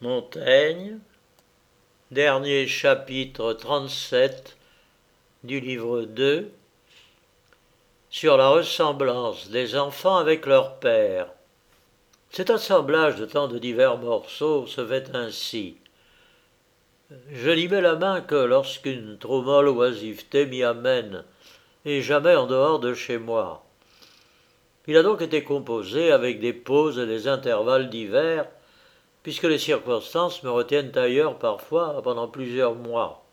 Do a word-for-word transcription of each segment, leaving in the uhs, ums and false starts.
Montaigne, dernier chapitre trente-sept du livre deux, sur la ressemblance des enfants avec leur père. Cet assemblage de tant de divers morceaux se fait ainsi. Je n'y mets la main que lorsqu'une trop molle oisiveté m'y amène, et jamais en dehors de chez moi. Il a donc été composé avec des pauses et des intervalles divers, puisque les circonstances me retiennent ailleurs parfois pendant plusieurs mois.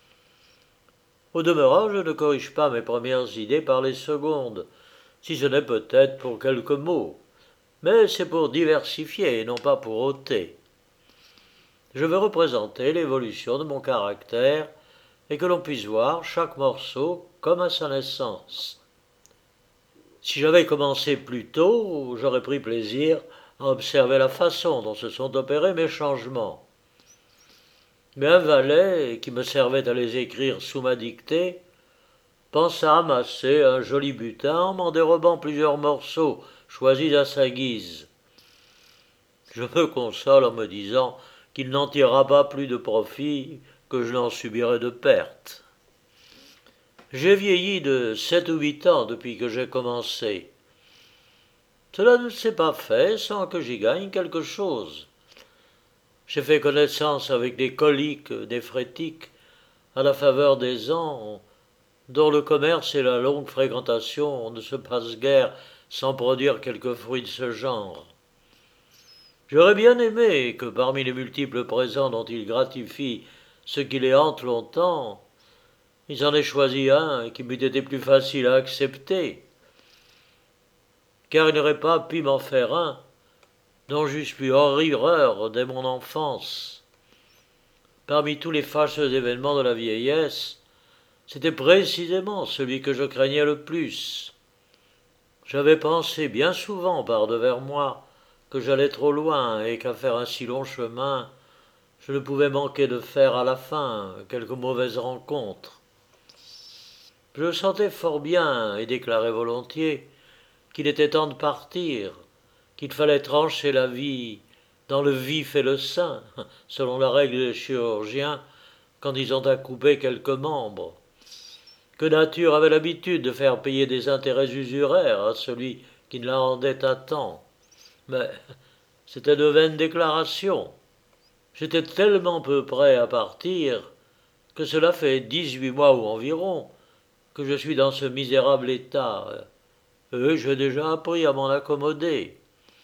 Au demeurant, je ne corrige pas mes premières idées par les secondes, si ce n'est peut-être pour quelques mots, mais c'est pour diversifier et non pas pour ôter. Je veux représenter l'évolution de mon caractère et que l'on puisse voir chaque morceau comme à sa naissance. Si j'avais commencé plus tôt, j'aurais pris plaisir à observer la façon dont se sont opérés mes changements. Mais un valet, qui me servait à les écrire sous ma dictée, pensa amasser un joli butin en m'en dérobant plusieurs morceaux choisis à sa guise. Je me console en me disant qu'il n'en tirera pas plus de profit que je n'en subirai de perte. J'ai vieilli de sept ou huit ans depuis que j'ai commencé. Cela ne s'est pas fait sans que j'y gagne quelque chose. J'ai fait connaissance avec des coliques néphrétiques à la faveur des ans, dont le commerce et la longue fréquentation ne se passent guère sans produire quelques fruits de ce genre. J'aurais bien aimé que parmi les multiples présents dont ils gratifient ceux qui les hantent longtemps, ils en aient choisi un qui m'eût été plus facile à accepter, car ils n'auraient pas pu m'en faire un dont j'eusse pu horreur dès mon enfance. Parmi tous les fâcheux événements de la vieillesse, c'était précisément celui que je craignais le plus. J'avais pensé bien souvent par-devers moi que j'allais trop loin et qu'à faire un si long chemin, je ne pouvais manquer de faire à la fin quelque mauvaise rencontre. Je le sentais fort bien et déclarais volontiers qu'il était temps de partir, qu'il fallait trancher la vie dans le vif et le sain, selon la règle des chirurgiens quand ils ont à couper quelques membres, que nature avait l'habitude de faire payer des intérêts usuraires à celui qui ne la rendait à temps. Mais c'était de vaines déclarations. J'étais tellement peu prêt à partir que cela fait dix-huit mois ou environ que je suis dans ce misérable état, et j'ai déjà appris à m'en accommoder.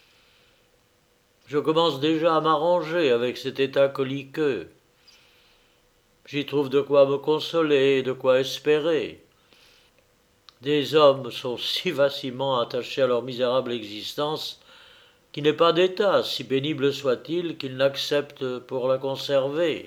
Je commence déjà à m'arranger avec cet état coliqueux. J'y trouve de quoi me consoler et de quoi espérer. Des hommes sont si facilement attachés à leur misérable existence qu'il n'est pas d'état, si pénible soit-il, qu'ils n'acceptent pour la conserver.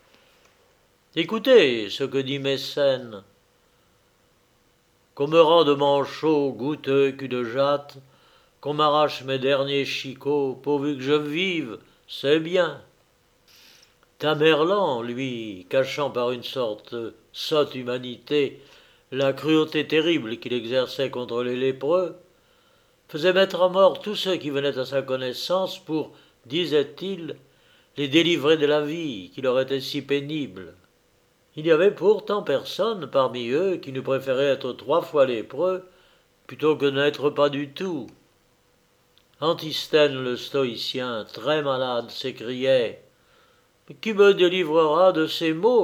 Écoutez ce que dit Mécène. Qu'on me rende manchot goûteux cul de jatte, qu'on m'arrache mes derniers chicots, pourvu que je vive, c'est bien. Tamerlan, lui, cachant par une sorte de sotte humanité la cruauté terrible qu'il exerçait contre les lépreux, faisait mettre à mort tous ceux qui venaient à sa connaissance pour, disait-il, les délivrer de la vie qui leur était si pénible. Il n'y avait pourtant personne parmi eux qui n'eût préféré être trois fois lépreux plutôt que n'être pas du tout. Antisthène le stoïcien, très malade, s'écriait « Qui me délivrera de ces maux ?»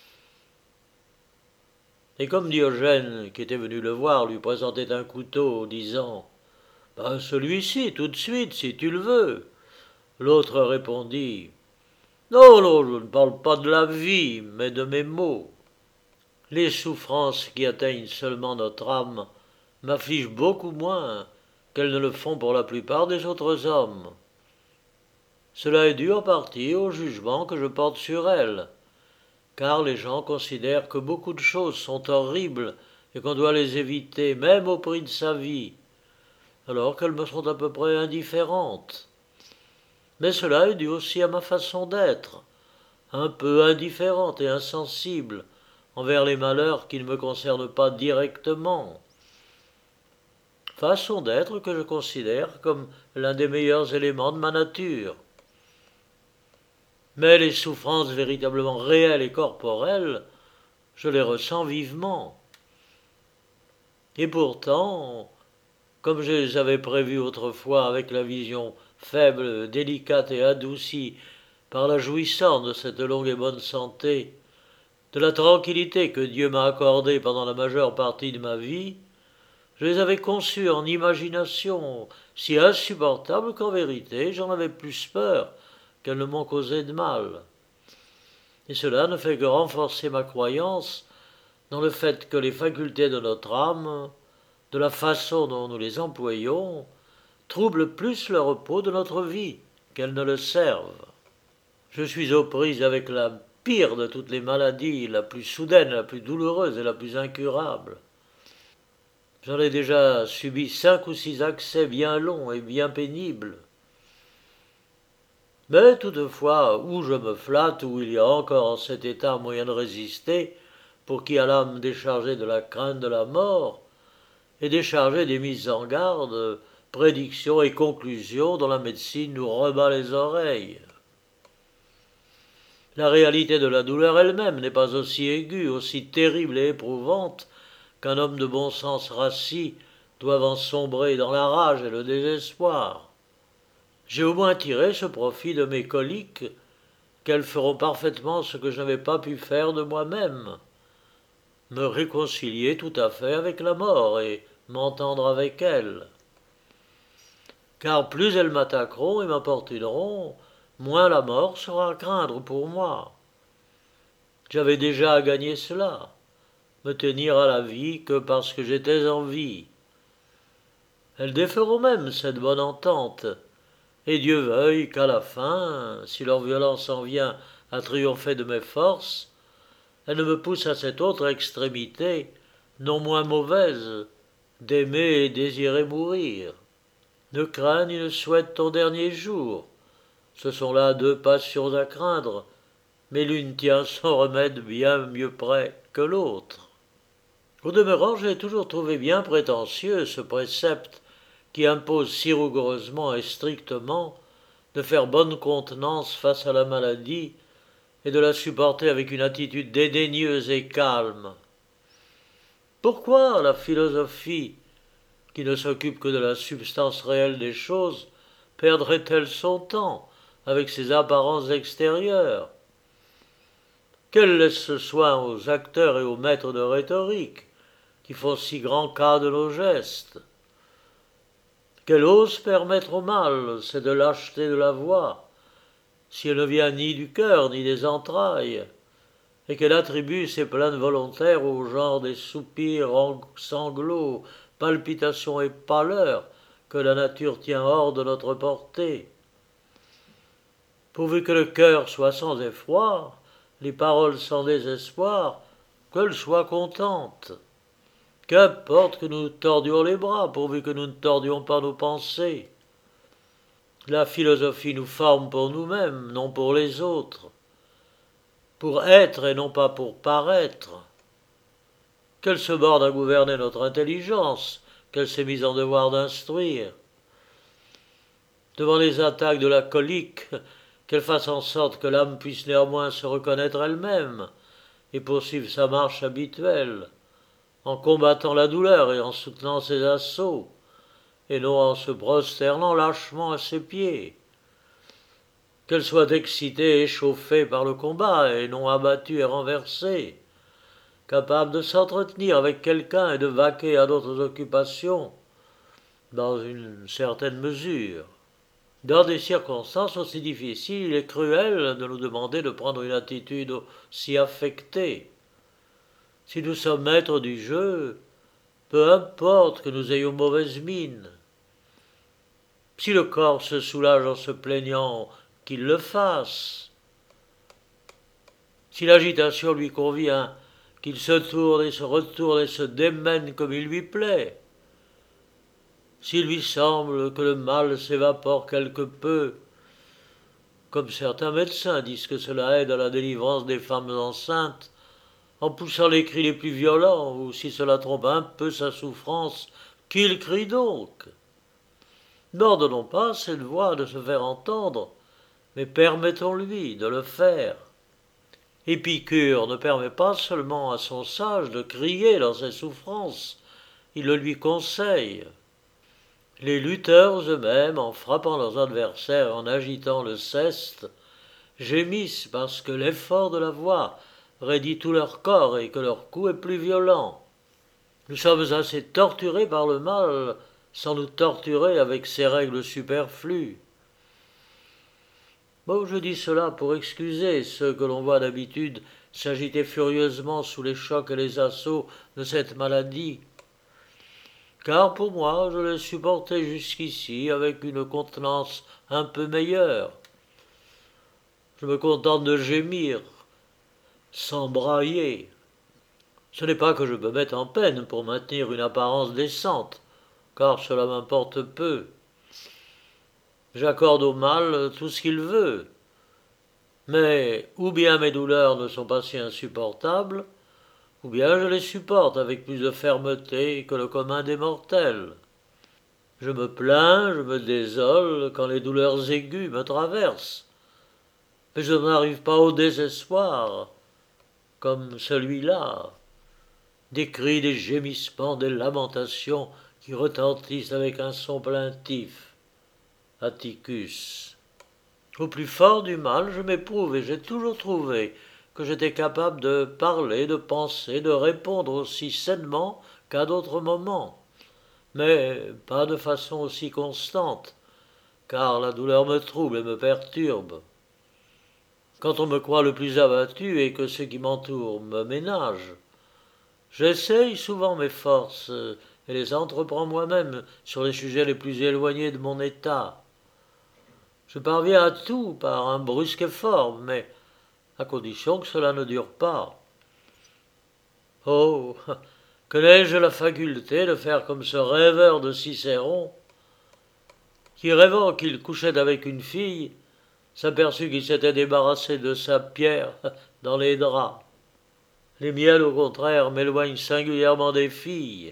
Et comme Diogène, qui était venu le voir, lui présentait un couteau, disant « Ben celui-ci, tout de suite, si tu le veux », l'autre répondit « Non, non, je ne parle pas de la vie, mais de mes maux. Les souffrances qui atteignent seulement notre âme m'affligent beaucoup moins qu'elles ne le font pour la plupart des autres hommes. Cela est dû en partie au jugement que je porte sur elles, car les gens considèrent que beaucoup de choses sont horribles et qu'on doit les éviter, même au prix de sa vie, alors qu'elles me sont à peu près indifférentes. Mais cela est dû aussi à ma façon d'être, un peu indifférente et insensible envers les malheurs qui ne me concernent pas directement. Façon d'être que je considère comme l'un des meilleurs éléments de ma nature. Mais les souffrances véritablement réelles et corporelles, je les ressens vivement. Et pourtant, comme je les avais prévues autrefois avec la vision faible, délicate et adoucie par la jouissance de cette longue et bonne santé, de la tranquillité que Dieu m'a accordée pendant la majeure partie de ma vie, je les avais conçues en imagination si insupportables qu'en vérité j'en avais plus peur qu'elles ne m'ont causé de mal. Et cela ne fait que renforcer ma croyance dans le fait que les facultés de notre âme, de la façon dont nous les employons, troublent plus le repos de notre vie qu'elles ne le servent. Je suis aux prises avec la pire de toutes les maladies, la plus soudaine, la plus douloureuse et la plus incurable. J'en ai déjà subi cinq ou six accès bien longs et bien pénibles. Mais toutefois, où je me flatte, où il y a encore en cet état moyen de résister, pour qui a l'âme déchargée de la crainte de la mort, et déchargée des mises en garde, prédictions et conclusions dont la médecine nous rebat les oreilles. La réalité de la douleur elle-même n'est pas aussi aiguë, aussi terrible et éprouvante qu'un homme de bon sens rassis doive en sombrer dans la rage et le désespoir. J'ai au moins tiré ce profit de mes coliques qu'elles feront parfaitement ce que je n'avais pas pu faire de moi-même, me réconcilier tout à fait avec la mort et m'entendre avec elle. Car plus elles m'attaqueront et m'importuneront, moins la mort sera à craindre pour moi. J'avais déjà à gagner cela, me tenir à la vie que parce que j'étais en vie. Elles déferont même cette bonne entente, et Dieu veuille qu'à la fin, si leur violence en vient à triompher de mes forces, elles ne me poussent à cette autre extrémité, non moins mauvaise, d'aimer et désirer mourir. Ne crains ni ne souhaite ton dernier jour. Ce sont là deux passions à craindre, mais l'une tient son remède bien mieux près que l'autre. Au demeurant, j'ai toujours trouvé bien prétentieux ce précepte qui impose si rigoureusement et strictement de faire bonne contenance face à la maladie et de la supporter avec une attitude dédaigneuse et calme. Pourquoi la philosophie, qui ne s'occupe que de la substance réelle des choses, perdrait-elle son temps avec ses apparences extérieures? Qu'elle laisse ce soin aux acteurs et aux maîtres de rhétorique, qui font si grand cas de nos gestes. Qu'elle ose permettre au mal cette lâcheté de la voix, si elle ne vient ni du cœur ni des entrailles, et qu'elle attribue ses plaintes volontaires au genre des soupirs, sanglots, palpitations et pâleurs que la nature tient hors de notre portée. Pourvu que le cœur soit sans effroi, les paroles sans désespoir, qu'elles soient contentes. Qu'importe que nous tordions les bras, pourvu que nous ne tordions pas nos pensées. La philosophie nous forme pour nous-mêmes, non pour les autres. Pour être et non pas pour paraître. Qu'elle se borne à gouverner notre intelligence, qu'elle s'est mise en devoir d'instruire. Devant les attaques de la colique, qu'elle fasse en sorte que l'âme puisse néanmoins se reconnaître elle-même et poursuivre sa marche habituelle, en combattant la douleur et en soutenant ses assauts, et non en se prosternant lâchement à ses pieds. Qu'elle soit excitée et échauffée par le combat, et non abattue et renversée, capable de s'entretenir avec quelqu'un et de vaquer à d'autres occupations, dans une certaine mesure. Dans des circonstances aussi difficiles, il est cruel de nous demander de prendre une attitude si affectée. Si nous sommes maîtres du jeu, peu importe que nous ayons mauvaise mine. Si le corps se soulage en se plaignant, qu'il le fasse. Si l'agitation lui convient, qu'il se tourne et se retourne et se démène comme il lui plaît. S'il lui semble que le mal s'évapore quelque peu, comme certains médecins disent que cela aide à la délivrance des femmes enceintes, en poussant les cris les plus violents, ou si cela trompe un peu sa souffrance, qu'il crie donc. N'ordonnons pas à cette voix de se faire entendre, mais permettons-lui de le faire. Épicure ne permet pas seulement à son sage de crier dans ses souffrances, il le lui conseille. Les lutteurs eux-mêmes, en frappant leurs adversaires, en agitant le ceste, gémissent parce que l'effort de la voix raidit tout leur corps et que leur coup est plus violent. Nous sommes assez torturés par le mal sans nous torturer avec ses règles superflues. Bon, je dis cela pour excuser ceux que l'on voit d'habitude s'agiter furieusement sous les chocs et les assauts de cette maladie. Car pour moi, je l'ai supporté jusqu'ici avec une contenance un peu meilleure. Je me contente de gémir, sans brailler. Ce n'est pas que je me mette en peine pour maintenir une apparence décente, car cela m'importe peu. J'accorde au mal tout ce qu'il veut. Mais ou bien mes douleurs ne sont pas si insupportables, ou bien je les supporte avec plus de fermeté que le commun des mortels. Je me plains, je me désole quand les douleurs aiguës me traversent, mais je n'arrive pas au désespoir, comme celui-là. Des cris, des gémissements, des lamentations qui retentissent avec un son plaintif. Atticus. Au plus fort du mal, je m'éprouve et j'ai toujours trouvé que j'étais capable de parler, de penser, de répondre aussi sainement qu'à d'autres moments, mais pas de façon aussi constante, car la douleur me trouble et me perturbe. Quand on me croit le plus abattu et que ceux qui m'entourent me ménagent, j'essaye souvent mes forces et les entreprends moi-même sur les sujets les plus éloignés de mon état. Je parviens à tout par un brusque effort, mais à condition que cela ne dure pas. Oh, que n'ai-je la faculté de faire comme ce rêveur de Cicéron, qui, rêvant qu'il couchait avec une fille, s'aperçut qu'il s'était débarrassé de sa pierre dans les draps. Les miels, au contraire, m'éloignent singulièrement des filles.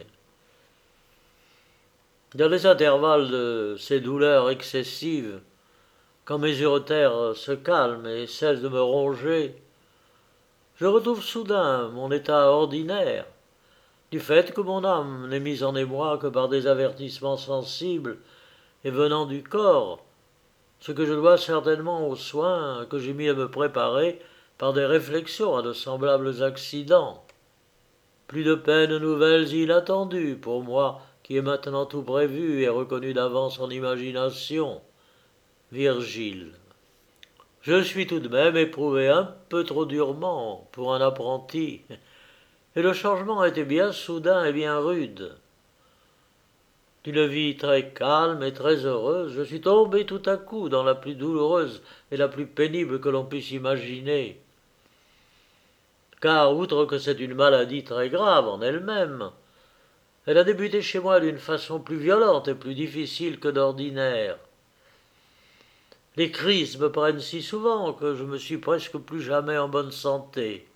Dans les intervalles de ces douleurs excessives, quand mes uretères se calment et cessent de me ronger, je retrouve soudain mon état ordinaire, du fait que mon âme n'est mise en émoi que par des avertissements sensibles et venant du corps, ce que je dois certainement aux soins que j'ai mis à me préparer par des réflexions à de semblables accidents. Plus de peines nouvelles inattendues pour moi qui ai maintenant tout prévu et reconnu d'avance en imagination. Virgile. Je suis tout de même éprouvé un peu trop durement pour un apprenti, et le changement a été bien soudain et bien rude. D'une vie très calme et très heureuse, je suis tombé tout à coup dans la plus douloureuse et la plus pénible que l'on puisse imaginer. Car, outre que c'est une maladie très grave en elle-même, elle a débuté chez moi d'une façon plus violente et plus difficile que d'ordinaire. Les crises me prennent si souvent que je me suis presque plus jamais en bonne santé.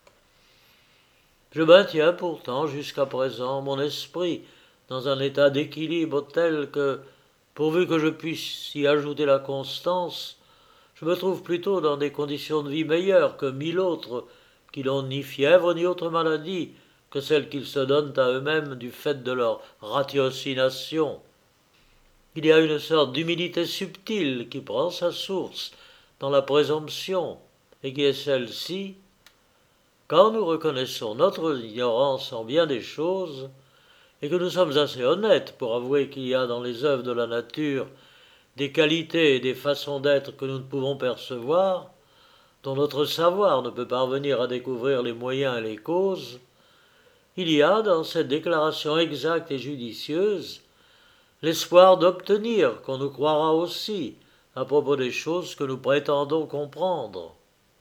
Je maintiens pourtant jusqu'à présent mon esprit dans un état d'équilibre tel que, pourvu que je puisse y ajouter la constance, je me trouve plutôt dans des conditions de vie meilleures que mille autres qui n'ont ni fièvre ni autre maladie que celles qu'ils se donnent à eux-mêmes du fait de leur ratiocination. Il y a une sorte d'humilité subtile qui prend sa source dans la présomption, et qui est celle-ci: quand nous reconnaissons notre ignorance en bien des choses, et que nous sommes assez honnêtes pour avouer qu'il y a dans les œuvres de la nature des qualités et des façons d'être que nous ne pouvons percevoir, dont notre savoir ne peut parvenir à découvrir les moyens et les causes, il y a dans cette déclaration exacte et judicieuse l'espoir d'obtenir qu'on nous croira aussi à propos des choses que nous prétendons comprendre.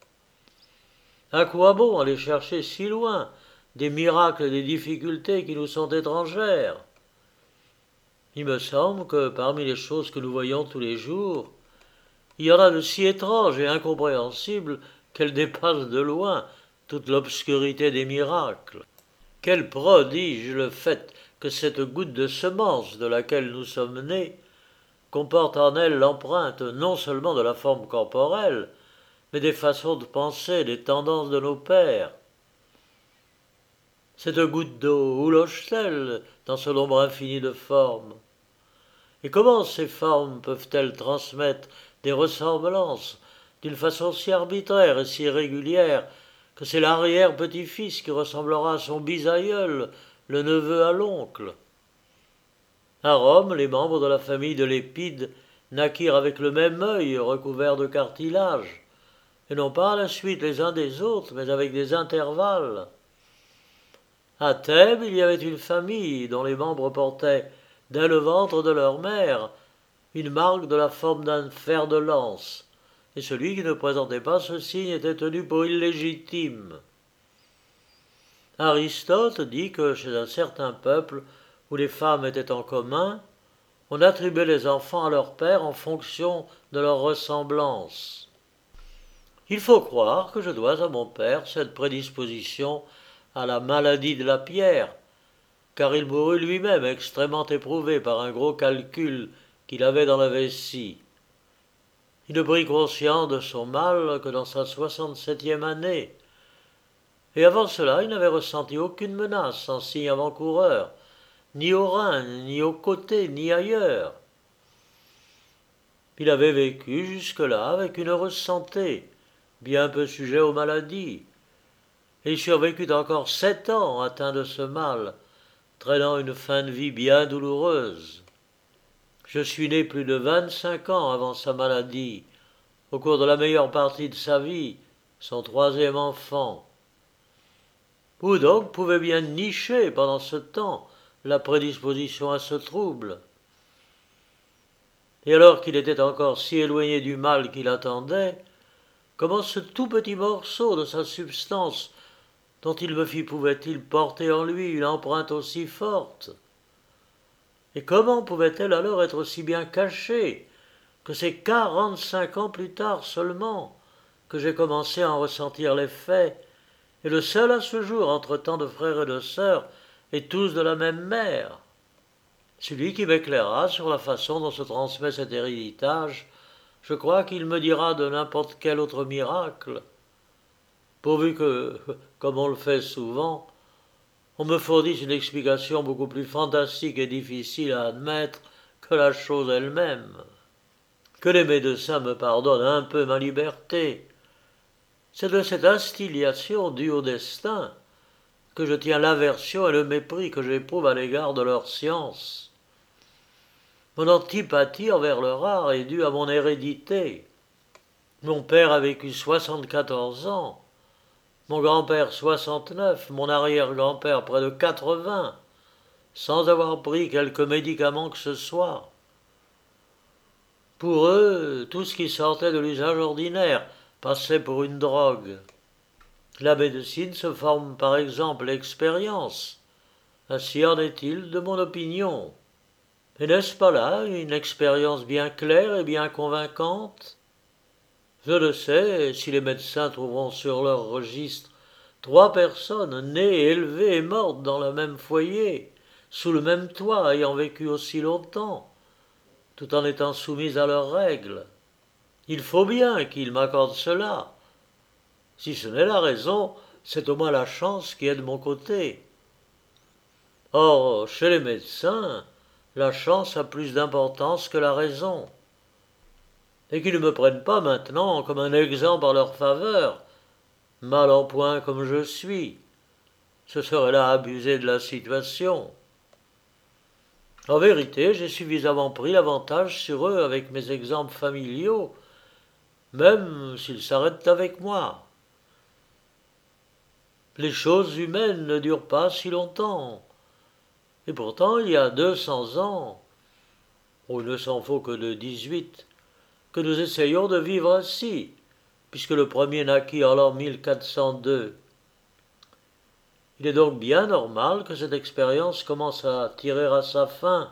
À quoi bon aller chercher si loin des miracles et des difficultés qui nous sont étrangères? Il me semble que parmi les choses que nous voyons tous les jours, il y en a de si étranges et incompréhensibles qu'elles dépassent de loin toute l'obscurité des miracles. Quel prodige le fait que cette goutte de semence de laquelle nous sommes nés comporte en elle l'empreinte non seulement de la forme corporelle, mais des façons de penser, des tendances de nos pères. Cette goutte d'eau, où loge-t-elle dans ce nombre infini de formes? Et comment ces formes peuvent-elles transmettre des ressemblances d'une façon si arbitraire et si régulière que c'est l'arrière-petit-fils qui ressemblera à son bisaïeul, le neveu à l'oncle? À Rome, les membres de la famille de Lépide naquirent avec le même œil recouvert de cartilage, et non pas à la suite les uns des autres, mais avec des intervalles. À Thèbes, il y avait une famille dont les membres portaient, dès le ventre de leur mère, une marque de la forme d'un fer de lance, et celui qui ne présentait pas ce signe était tenu pour illégitime. Aristote dit que chez un certain peuple, où les femmes étaient en commun, on attribuait les enfants à leur père en fonction de leur ressemblance. Il faut croire que je dois à mon père cette prédisposition à la maladie de la pierre, car il mourut lui-même extrêmement éprouvé par un gros calcul qu'il avait dans la vessie. Il ne prit conscience de son mal que dans sa soixante-septième année, et avant cela il n'avait ressenti aucune menace en signe avant-coureur, ni au rein, ni au côté, ni ailleurs. Il avait vécu jusque-là avec une heureuse santé, bien peu sujet aux maladies, et il survécut encore sept ans atteint de ce mal, traînant une fin de vie bien douloureuse. Je suis né plus de vingt-cinq ans avant sa maladie, au cours de la meilleure partie de sa vie, son troisième enfant. Où donc pouvait bien nicher pendant ce temps la prédisposition à ce trouble? Et alors qu'il était encore si éloigné du mal qu'il attendait, comment ce tout petit morceau de sa substance dont il me fit pouvait-il porter en lui une empreinte aussi forte? Et comment pouvait-elle alors être aussi bien cachée que c'est quarante-cinq ans plus tard seulement que j'ai commencé à en ressentir l'effet, et le seul à ce jour entre tant de frères et de sœurs, et tous de la même mère? Celui qui m'éclairera sur la façon dont se transmet cet héritage, je crois qu'il me dira de n'importe quel autre miracle, pourvu que, comme on le fait souvent, on me fournisse une explication beaucoup plus fantastique et difficile à admettre que la chose elle-même. Que les médecins me pardonnent un peu ma liberté. C'est de cette instillation due au destin que je tiens l'aversion et le mépris que j'éprouve à l'égard de leur science. Mon antipathie envers le rare est due à mon hérédité. Mon père a vécu soixante-quatorze ans, mon grand-père soixante-neuf, mon arrière-grand-père près de quatre-vingts, sans avoir pris quelque médicament que ce soit. Pour eux, tout ce qui sortait de l'usage ordinaire passait pour une drogue. La médecine se forme par exemple l'expérience. Ainsi en est-il de mon opinion. Et n'est-ce pas là une expérience bien claire et bien convaincante? Je ne sais si les médecins trouveront sur leur registre trois personnes nées, élevées et mortes dans le même foyer, sous le même toit, ayant vécu aussi longtemps, tout en étant soumises à leurs règles. Il faut bien qu'ils m'accordent cela. Si ce n'est la raison, c'est au moins la chance qui est de mon côté. Or, chez les médecins, la chance a plus d'importance que la raison. Et qu'ils ne me prennent pas maintenant comme un exemple en leur faveur, mal en point comme je suis. Ce serait là abuser de la situation. En vérité, j'ai suffisamment pris l'avantage sur eux avec mes exemples familiaux, même s'ils s'arrêtent avec moi. Les choses humaines ne durent pas si longtemps. Et pourtant, il y a deux cents ans, ou il ne s'en faut que de dix-huit, que nous essayons de vivre ainsi, puisque le premier naquit en l'an mille quatre cent deux. Il est donc bien normal que cette expérience commence à tirer à sa fin.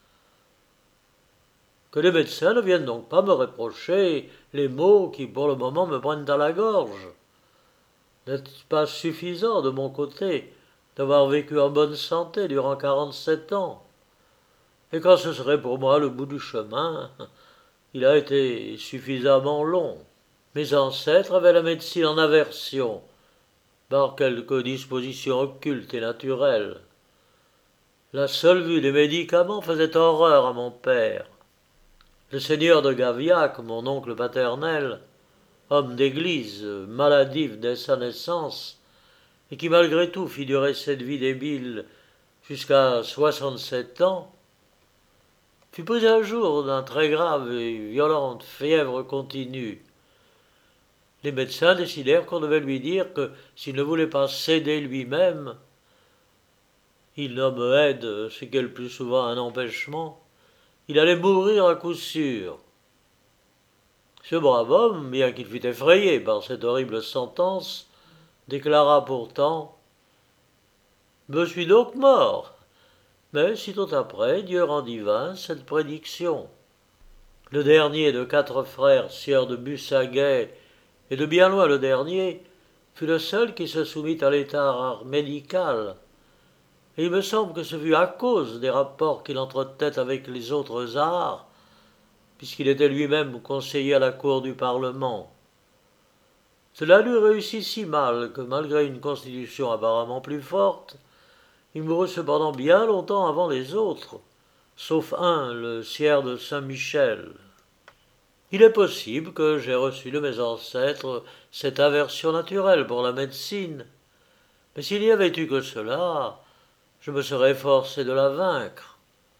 Que les médecins ne viennent donc pas me reprocher les maux qui pour le moment me prennent à la gorge. N'est-ce pas suffisant de mon côté d'avoir vécu en bonne santé durant quarante-sept ans? Et quand ce serait pour moi le bout du chemin, il a été suffisamment long. Mes ancêtres avaient la médecine en aversion, par quelques dispositions occultes et naturelles. La seule vue des médicaments faisait horreur à mon père. Le seigneur de Gaviac, mon oncle paternel, homme d'église, maladif dès sa naissance, et qui malgré tout fit durer cette vie débile jusqu'à soixante-sept ans, fut pris un jour d'une très grave et violente fièvre continue. Les médecins décidèrent qu'on devait lui dire que s'il ne voulait pas céder lui-même, il nomme aide, ce qui est le plus souvent un empêchement, il allait mourir à coup sûr. Ce brave homme, bien qu'il fût effrayé par cette horrible sentence, déclara pourtant « Me suis donc mort !» Mais sitôt après, Dieu rendit vain cette prédiction. Le dernier de quatre frères, sieur de Bussaguet, et de bien loin le dernier, fut le seul qui se soumit à l'état médical. Et il me semble que ce fut à cause des rapports qu'il entretenait avec les autres arts, puisqu'il était lui-même conseiller à la cour du Parlement. Cela lui réussit si mal que, malgré une constitution apparemment plus forte, il mourut cependant bien longtemps avant les autres, sauf un, le sieur de Saint-Michel. Il est possible que j'aie reçu de mes ancêtres cette aversion naturelle pour la médecine, mais s'il n'y avait eu que cela, je me serais forcé de la vaincre.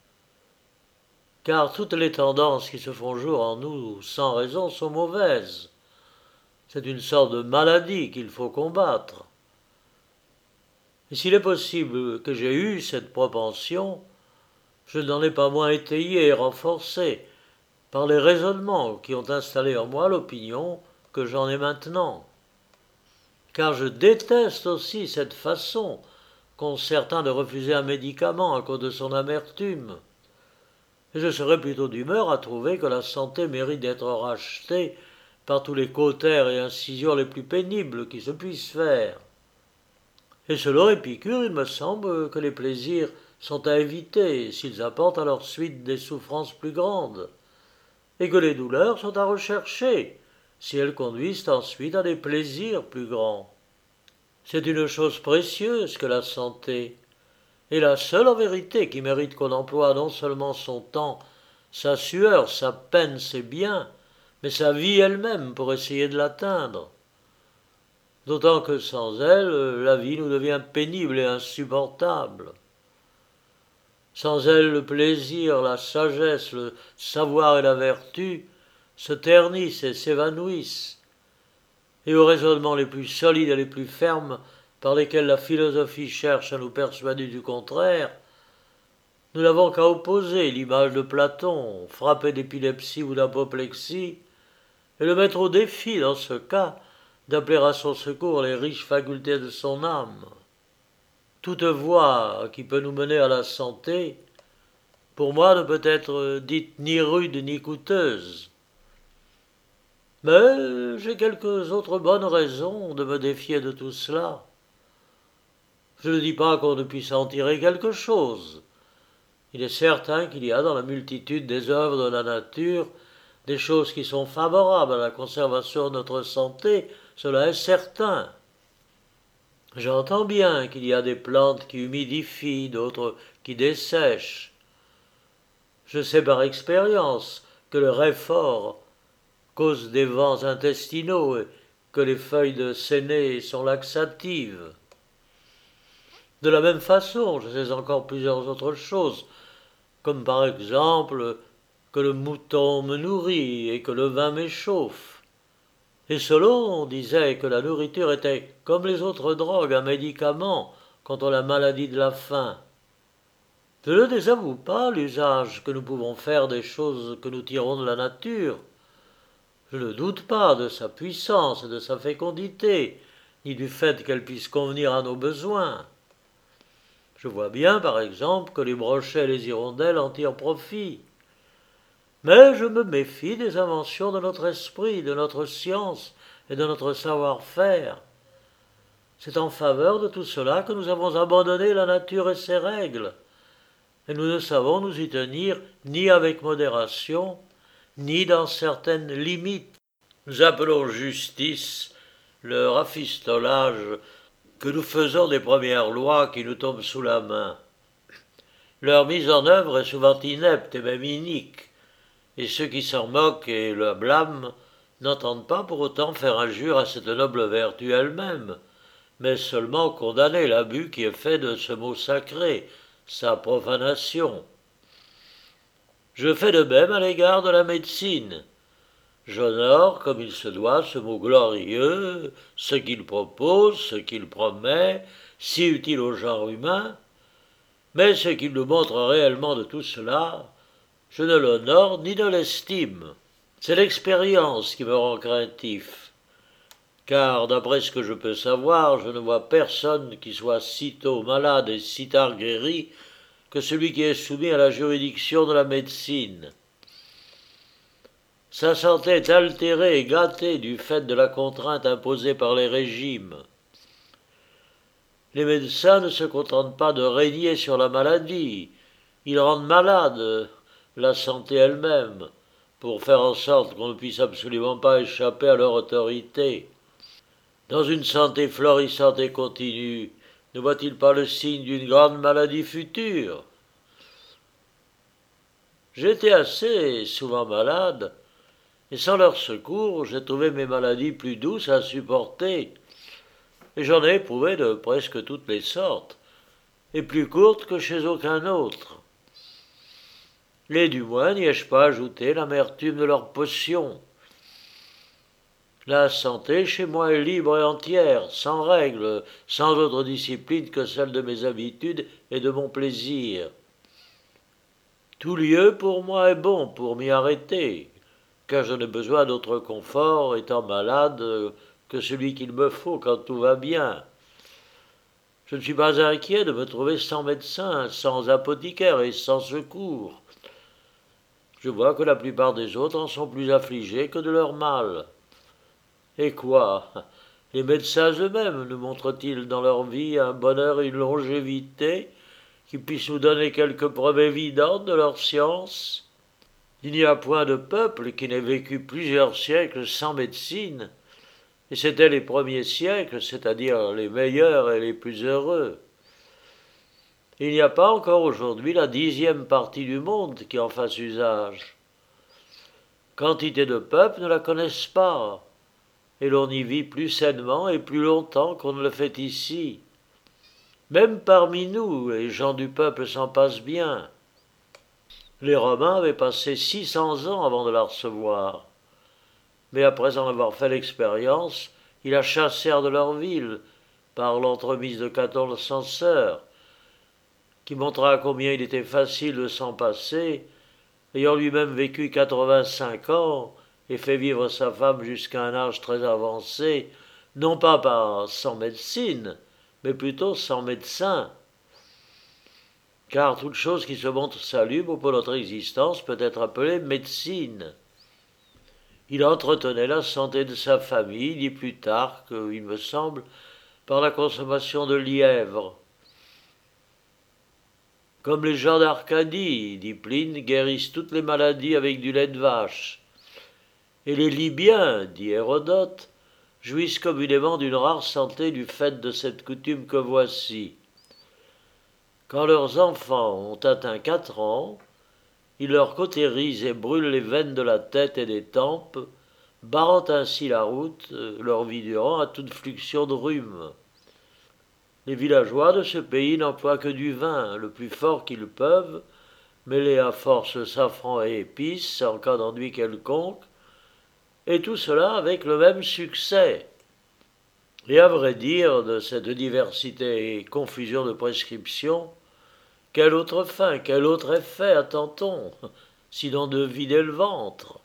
Car toutes les tendances qui se font jour en nous sans raison sont mauvaises. C'est une sorte de maladie qu'il faut combattre. Et s'il est possible que j'aie eu cette propension, je n'en ai pas moins étayé et renforcé par les raisonnements qui ont installé en moi l'opinion que j'en ai maintenant. Car je déteste aussi cette façon qu'ont certains de refuser un médicament à cause de son amertume. Et je serais plutôt d'humeur à trouver que la santé mérite d'être rachetée par tous les cautères et incisions les plus pénibles qui se puissent faire. Et selon Épicure, il me semble que les plaisirs sont à éviter s'ils apportent à leur suite des souffrances plus grandes, et que les douleurs sont à rechercher si elles conduisent ensuite à des plaisirs plus grands. C'est une chose précieuse que la santé, et la seule en vérité qui mérite qu'on emploie non seulement son temps, sa sueur, sa peine, ses biens, mais sa vie elle-même pour essayer de l'atteindre. D'autant que sans elle, la vie nous devient pénible et insupportable. Sans elle, le plaisir, la sagesse, le savoir et la vertu se ternissent et s'évanouissent, et aux raisonnements les plus solides et les plus fermes par lesquels la philosophie cherche à nous persuader du contraire, nous n'avons qu'à opposer l'image de Platon, frappé d'épilepsie ou d'apoplexie, et le mettre au défi, dans ce cas, d'appeler à son secours les riches facultés de son âme. Toute voie qui peut nous mener à la santé, pour moi, ne peut être dite ni rude ni coûteuse. Mais j'ai quelques autres bonnes raisons de me défier de tout cela. Je ne dis pas qu'on ne puisse en tirer quelque chose. Il est certain qu'il y a dans la multitude des œuvres de la nature des choses qui sont favorables à la conservation de notre santé, cela est certain. J'entends bien qu'il y a des plantes qui humidifient, d'autres qui dessèchent. Je sais par expérience que le réfort cause des vents intestinaux et que les feuilles de séné sont laxatives. De la même façon, je sais encore plusieurs autres choses, comme par exemple que le mouton me nourrit et que le vin m'échauffe. Et Solon disait que la nourriture était, comme les autres drogues, un médicament contre la maladie de la faim. Je ne désavoue pas l'usage que nous pouvons faire des choses que nous tirons de la nature. Je ne doute pas de sa puissance et de sa fécondité, ni du fait qu'elle puisse convenir à nos besoins. Je vois bien, par exemple, que les brochets et les hirondelles en tirent profit. Mais je me méfie des inventions de notre esprit, de notre science et de notre savoir-faire. C'est en faveur de tout cela que nous avons abandonné la nature et ses règles, et nous ne savons nous y tenir ni avec modération, ni dans certaines limites. Nous appelons justice le rafistolage que nous faisons des premières lois qui nous tombent sous la main. Leur mise en œuvre est souvent inepte et même inique, et ceux qui s'en moquent et le blâment n'entendent pas pour autant faire injure à cette noble vertu elle-même, mais seulement condamner l'abus qui est fait de ce mot sacré, sa profanation. Je fais de même à l'égard de la médecine. J'honore, comme il se doit, ce mot glorieux, ce qu'il propose, ce qu'il promet, si utile au genre humain, mais ce qu'il nous montre réellement de tout cela, je ne l'honore ni ne l'estime. C'est l'expérience qui me rend craintif, car d'après ce que je peux savoir, je ne vois personne qui soit sitôt malade et si tard guéri que celui qui est soumis à la juridiction de la médecine. Sa santé est altérée et gâtée du fait de la contrainte imposée par les régimes. Les médecins ne se contentent pas de régner sur la maladie, ils rendent malade la santé elle-même, pour faire en sorte qu'on ne puisse absolument pas échapper à leur autorité. Dans une santé florissante et continue, ne voit-il pas le signe d'une grande maladie future? J'étais assez souvent malade, et sans leur secours, j'ai trouvé mes maladies plus douces à supporter, et j'en ai éprouvé de presque toutes les sortes, et plus courtes que chez aucun autre. Et du moins n'y ai-je pas ajouté l'amertume de leurs potions. La santé chez moi est libre et entière, sans règles, sans autre discipline que celle de mes habitudes et de mon plaisir. Tout lieu pour moi est bon pour m'y arrêter, car je n'ai besoin d'autre confort, étant malade, que celui qu'il me faut quand tout va bien. Je ne suis pas inquiet de me trouver sans médecin, sans apothicaire et sans secours. Je vois que la plupart des autres en sont plus affligés que de leur mal. Et quoi? Les médecins eux-mêmes nous montrent-ils dans leur vie un bonheur et une longévité qui puissent nous donner quelques preuves évidentes de leur science? Il n'y a point de peuple qui n'ait vécu plusieurs siècles sans médecine, et c'étaient les premiers siècles, c'est-à-dire les meilleurs et les plus heureux. Il n'y a pas encore aujourd'hui la dixième partie du monde qui en fasse usage. Quantité de peuples ne la connaissent pas, et l'on y vit plus sainement et plus longtemps qu'on ne le fait ici. Même parmi nous, les gens du peuple s'en passent bien. Les Romains avaient passé six cents ans avant de la recevoir. Mais après en avoir fait l'expérience, ils la chassèrent de leur ville, par l'entremise de quatorze censeurs, qui montra combien il était facile de s'en passer, ayant lui-même vécu quatre-vingt-cinq ans et fait vivre sa femme jusqu'à un âge très avancé, non pas par sans médecine, mais plutôt sans médecin. Car toute chose qui se montre salubre pour notre existence peut être appelée médecine. Il entretenait la santé de sa famille, dit Plutarque, il me semble, par la consommation de lièvre. Comme les gens d'Arcadie, dit Pline, guérissent toutes les maladies avec du lait de vache. Et les Libyens, dit Hérodote, jouissent communément d'une rare santé du fait de cette coutume que voici. Quand leurs enfants ont atteint quatre ans, ils leur cautérisent et brûlent les veines de la tête et des tempes, barrant ainsi la route, leur vie durant, à toute fluxion de rhume. Les villageois de ce pays n'emploient que du vin, le plus fort qu'ils peuvent, mêlé à force safran et épices, en cas d'ennui quelconque, et tout cela avec le même succès. Et à vrai dire, de cette diversité et confusion de prescriptions, quelle autre fin, quel autre effet attend-on, sinon de vider le ventre?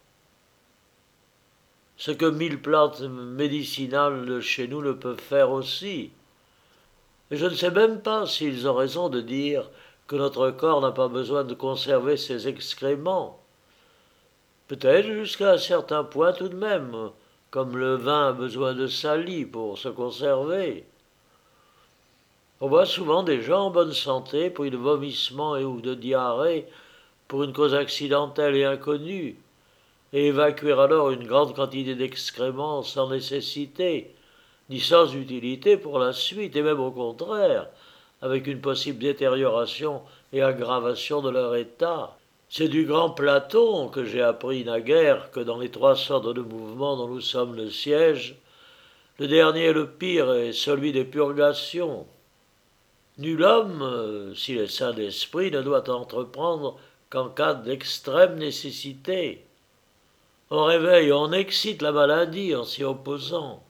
Ce que mille plantes médicinales de chez nous ne peuvent faire aussi. Et je ne sais même pas s'ils ont raison de dire que notre corps n'a pas besoin de conserver ses excréments. Peut-être jusqu'à un certain point tout de même, comme le vin a besoin de sali pour se conserver. On voit souvent des gens en bonne santé pris de vomissements et ou de diarrhée pour une cause accidentelle et inconnue, et évacuer alors une grande quantité d'excréments sans nécessité, ni sans utilité pour la suite, et même au contraire, avec une possible détérioration et aggravation de leur état. C'est du grand Platon que j'ai appris naguère que dans les trois sortes de mouvements dont nous sommes le siège, le dernier et le pire est celui des purgations. Nul homme, s'il est sain d'esprit, ne doit entreprendre qu'en cas d'extrême nécessité. On réveille, on excite la maladie en s'y opposant.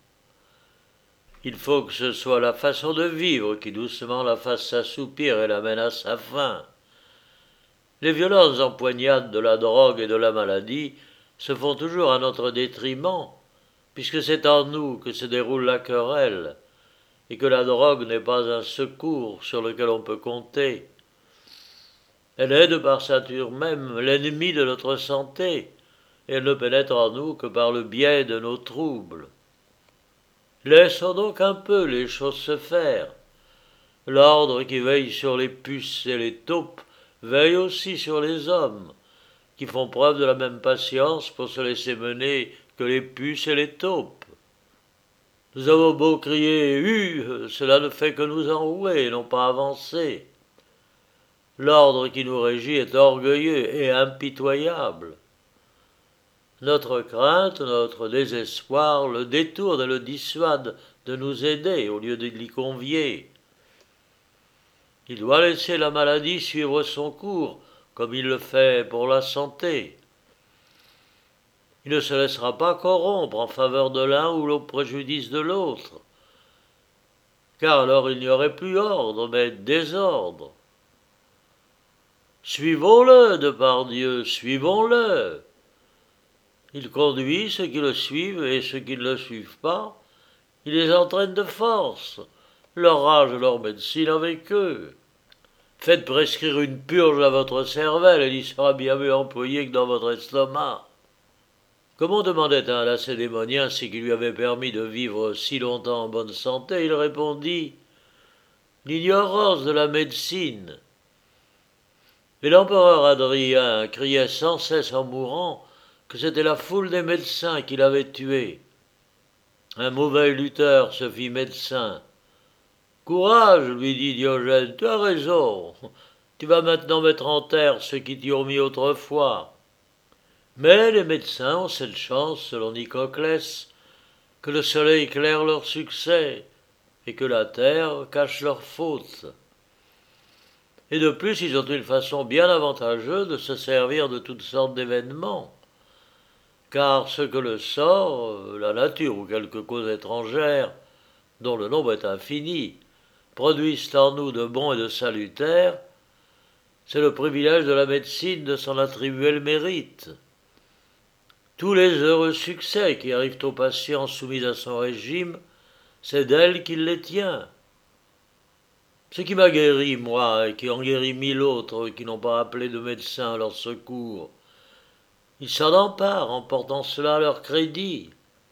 Il faut que ce soit la façon de vivre qui doucement la fasse s'assoupir et l'amène à sa fin. Les violentes empoignades de la drogue et de la maladie se font toujours à notre détriment, puisque c'est en nous que se déroule la querelle, et que la drogue n'est pas un secours sur lequel on peut compter. Elle est, de par sa nature même, l'ennemi de notre santé, et elle ne pénètre en nous que par le biais de nos troubles. Laissons donc un peu les choses se faire. L'ordre qui veille sur les puces et les taupes veille aussi sur les hommes, qui font preuve de la même patience pour se laisser mener que les puces et les taupes. Nous avons beau crier « Hu !» cela ne fait que nous enrouer et non pas avancer. L'ordre qui nous régit est orgueilleux et impitoyable. Notre crainte, notre désespoir le détourne et le dissuade de nous aider au lieu de l'y convier. Il doit laisser la maladie suivre son cours, comme il le fait pour la santé. Il ne se laissera pas corrompre en faveur de l'un ou au préjudice de l'autre, car alors il n'y aurait plus ordre, mais désordre. Suivons-le, de par Dieu, suivons-le. Il conduit ceux qui le suivent et ceux qui ne le suivent pas. Il les entraîne de force, leur âge et leur médecine avec eux. Faites prescrire une purge à votre cervelle, elle y sera bien mieux employée que dans votre estomac. Comme on demandait à un lacédémonien ce qui lui avait permis de vivre si longtemps en bonne santé, il répondit « L'ignorance de la médecine ». Mais l'empereur Adrien criait sans cesse en mourant que c'était la foule des médecins qui l'avait tué. Un mauvais lutteur se fit médecin. « Courage, lui dit Diogène, tu as raison, tu vas maintenant mettre en terre ceux qui t'y ont mis autrefois. » Mais les médecins ont cette chance, selon Nicoclès, que le soleil éclaire leur succès et que la terre cache leurs fautes. Et de plus, ils ont une façon bien avantageuse de se servir de toutes sortes d'événements, car ce que le sort, la nature ou quelque cause étrangère, dont le nombre est infini, produisent en nous de bons et de salutaires, c'est le privilège de la médecine de s'en attribuer le mérite. Tous les heureux succès qui arrivent aux patients soumis à son régime, c'est d'elle qu'il les tient. Ce qui m'a guéri, moi, et qui en guérit mille autres qui n'ont pas appelé de médecin à leur secours, ils s'en emparent en portant cela à leur crédit.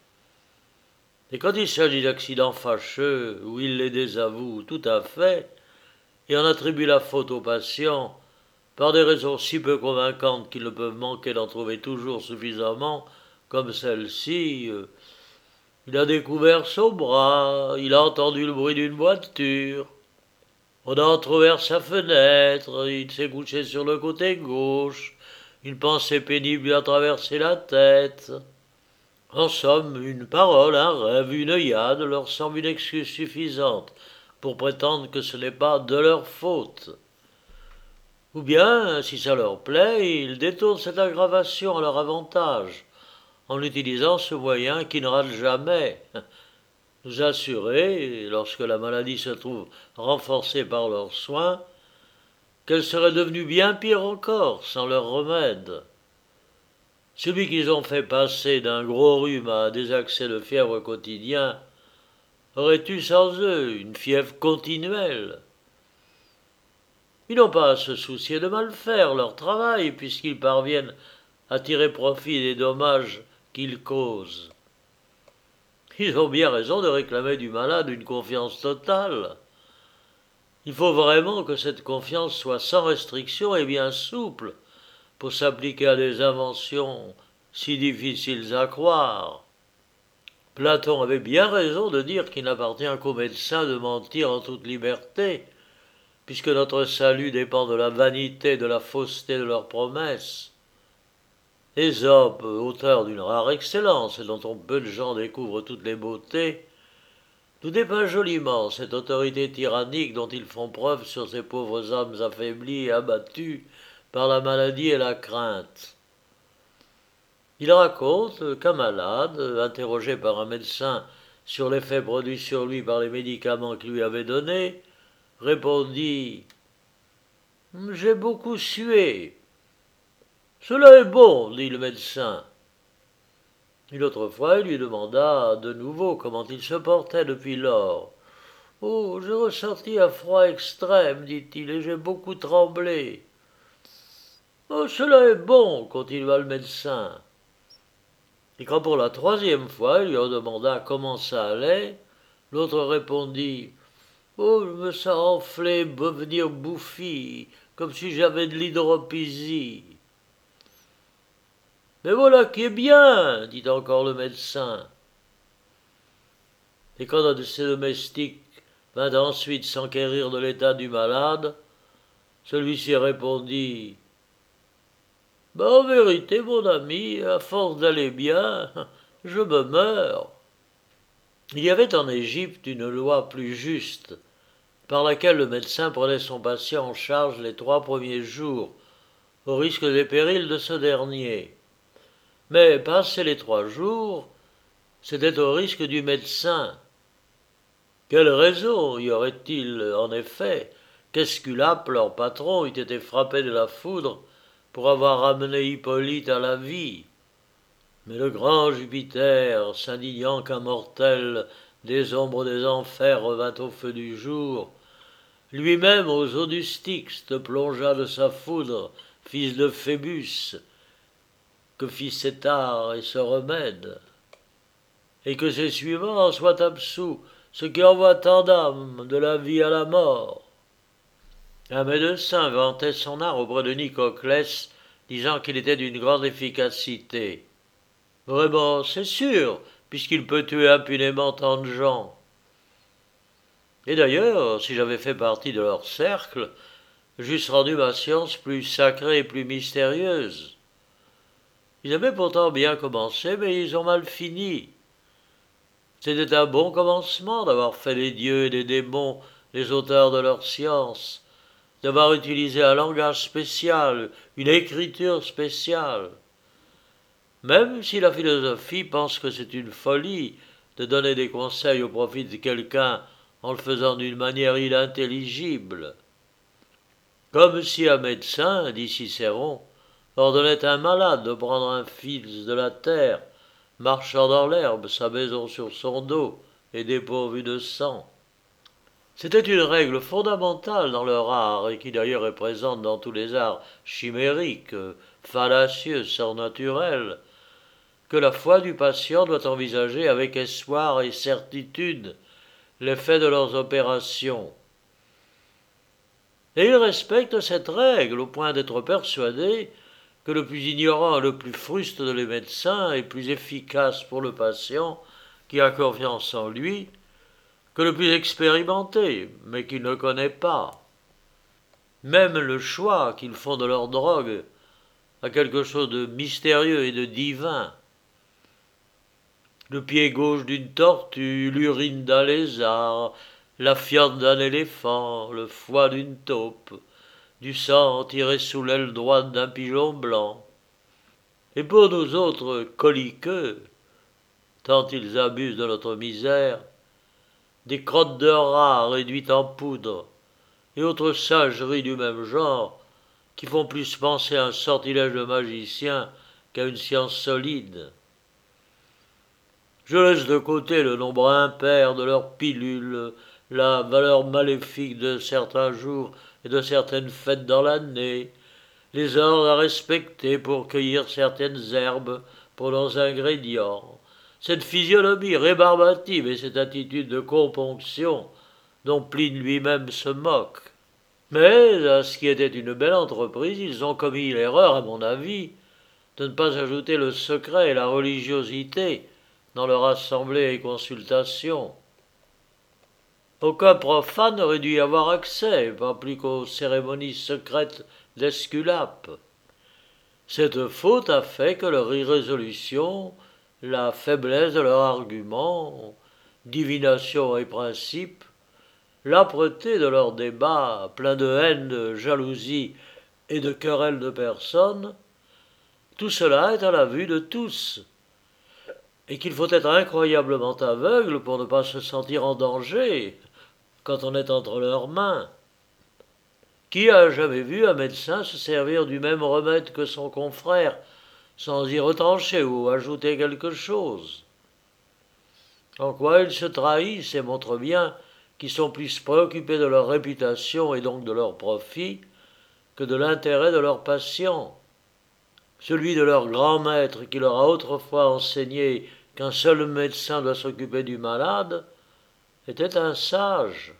Et quand il s'agit d'accidents fâcheux, où ils les désavouent tout à fait, et en attribuent la faute aux patients, par des raisons si peu convaincantes qu'ils ne peuvent manquer d'en trouver toujours suffisamment, comme celle-ci, euh, il a découvert son bras, il a entendu le bruit d'une voiture, on a entrouvert sa fenêtre, il s'est couché sur le côté gauche, une pensée pénible lui a traversé la tête. En somme, une parole, un rêve, une œillade leur semble une excuse suffisante pour prétendre que ce n'est pas de leur faute. Ou bien, si ça leur plaît, ils détournent cette aggravation à leur avantage, en utilisant ce moyen qui ne rate jamais, nous assurer, lorsque la maladie se trouve renforcée par leurs soins, qu'elle serait devenue bien pire encore sans leur remède. Celui qu'ils ont fait passer d'un gros rhume à des accès de fièvre quotidiens aurait eu sans eux une fièvre continuelle. Ils n'ont pas à se soucier de mal faire leur travail, puisqu'ils parviennent à tirer profit des dommages qu'ils causent. Ils ont bien raison de réclamer du malade une confiance totale. Il faut vraiment que cette confiance soit sans restriction et bien souple pour s'appliquer à des inventions si difficiles à croire. Platon avait bien raison de dire qu'il n'appartient qu'aux médecins de mentir en toute liberté, puisque notre salut dépend de la vanité et de la fausseté de leurs promesses. Ésope, auteur d'une rare excellence et dont peu de gens découvrent toutes les beautés, nous dépeint joliment cette autorité tyrannique dont ils font preuve sur ces pauvres âmes affaiblies et abattues par la maladie et la crainte. Il raconte qu'un malade, interrogé par un médecin sur l'effet produit sur lui par les médicaments qu'il lui avait donnés, répondit « J'ai beaucoup sué. »« Cela est bon, dit le médecin. » Une autre fois, il lui demanda de nouveau comment il se portait depuis lors. « Oh, j'ai ressenti un froid extrême, dit-il, et j'ai beaucoup tremblé. »« Oh, cela est bon, continua le médecin. » Et quand pour la troisième fois, il lui redemanda comment ça allait, l'autre répondit « Oh, je me sens enflé, devenir bouffi, comme si j'avais de l'hydropysie. »« Mais voilà qui est bien, dit encore le médecin. » Et quand un de ses domestiques vint ensuite s'enquérir de l'état du malade, celui-ci répondit « Ben, en vérité, mon ami, à force d'aller bien, je me meurs. » Il y avait en Égypte une loi plus juste, par laquelle le médecin prenait son patient en charge les trois premiers jours, au risque des périls de ce dernier. Mais passés les trois jours, c'était au risque du médecin. Quelle raison y aurait-il, en effet, qu'Esculape, leur patron, eût été frappé de la foudre pour avoir ramené Hippolyte à la vie? Mais le grand Jupiter, s'indignant qu'un mortel des ombres des enfers revint au feu du jour, lui-même aux eaux du Styx te plongea de sa foudre, fils de Phébus, que fit Cétare et ce remède, et que ses suivants soient absous, ce qui envoie tant d'âmes de la vie à la mort. Un médecin vantait son art auprès de Nicoclès, disant qu'il était d'une grande efficacité. Vraiment, c'est sûr, puisqu'il peut tuer impunément tant de gens. Et d'ailleurs, si j'avais fait partie de leur cercle, j'eusse rendu ma science plus sacrée et plus mystérieuse. Ils avaient pourtant bien commencé, mais ils ont mal fini. C'était un bon commencement d'avoir fait des dieux et des démons les auteurs de leur science, d'avoir utilisé un langage spécial, une écriture spéciale. Même si la philosophie pense que c'est une folie de donner des conseils au profit de quelqu'un en le faisant d'une manière inintelligible. Comme si un médecin, dit Cicéron, ordonnait à un malade de prendre un fils de la terre, marchant dans l'herbe, sa maison sur son dos et dépourvu de sang. C'était une règle fondamentale dans leur art, et qui d'ailleurs est présente dans tous les arts chimériques, fallacieux, surnaturels, que la foi du patient doit envisager avec espoir et certitude l'effet de leurs opérations. Et ils respectent cette règle au point d'être persuadés que le plus ignorant et le plus fruste de les médecins est plus efficace pour le patient qui a confiance en lui que le plus expérimenté, mais qu'il ne connaît pas. Même le choix qu'ils font de leur drogue a quelque chose de mystérieux et de divin. Le pied gauche d'une tortue, l'urine d'un lézard, la fiente d'un éléphant, le foie d'une taupe, du sang tiré sous l'aile droite d'un pigeon blanc. Et pour nous autres coliqueux, tant ils abusent de notre misère, des crottes de rats réduites en poudre, et autres sageries du même genre, qui font plus penser à un sortilège de magicien qu'à une science solide. Je laisse de côté le nombre impair de leurs pilules, la valeur maléfique de certains jours et de certaines fêtes dans l'année, les ordres à respecter pour cueillir certaines herbes pour leurs ingrédients, cette physionomie rébarbative et cette attitude de componction dont Pline lui-même se moque. Mais, à ce qui était une belle entreprise, ils ont commis l'erreur, à mon avis, de ne pas ajouter le secret et la religiosité dans leur assemblée et consultation. Aucun profane n'aurait dû y avoir accès, pas plus qu'aux cérémonies secrètes d'Esculape. Cette faute a fait que leur irrésolution, la faiblesse de leurs arguments, divination et principes, l'âpreté de leurs débats pleins de haine, de jalousie et de querelles de personnes, tout cela est à la vue de tous, et qu'il faut être incroyablement aveugle pour ne pas se sentir en danger quand on est entre leurs mains. Qui a jamais vu un médecin se servir du même remède que son confrère, sans y retrancher ou ajouter quelque chose? En quoi ils se trahissent et montrent bien qu'ils sont plus préoccupés de leur réputation et donc de leur profit que de l'intérêt de leurs patients. Celui de leur grand maître qui leur a autrefois enseigné qu'un seul médecin doit s'occuper du malade était un sage.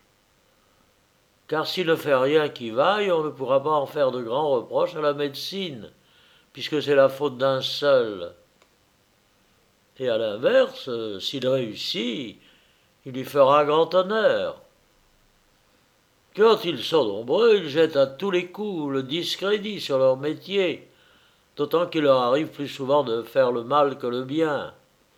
Car s'il ne fait rien qui vaille, on ne pourra pas en faire de grands reproches à la médecine, puisque c'est la faute d'un seul. Et à l'inverse, s'il réussit, il lui fera grand honneur. Quand ils sont nombreux, ils jettent à tous les coups le discrédit sur leur métier, d'autant qu'il leur arrive plus souvent de faire le mal que le bien.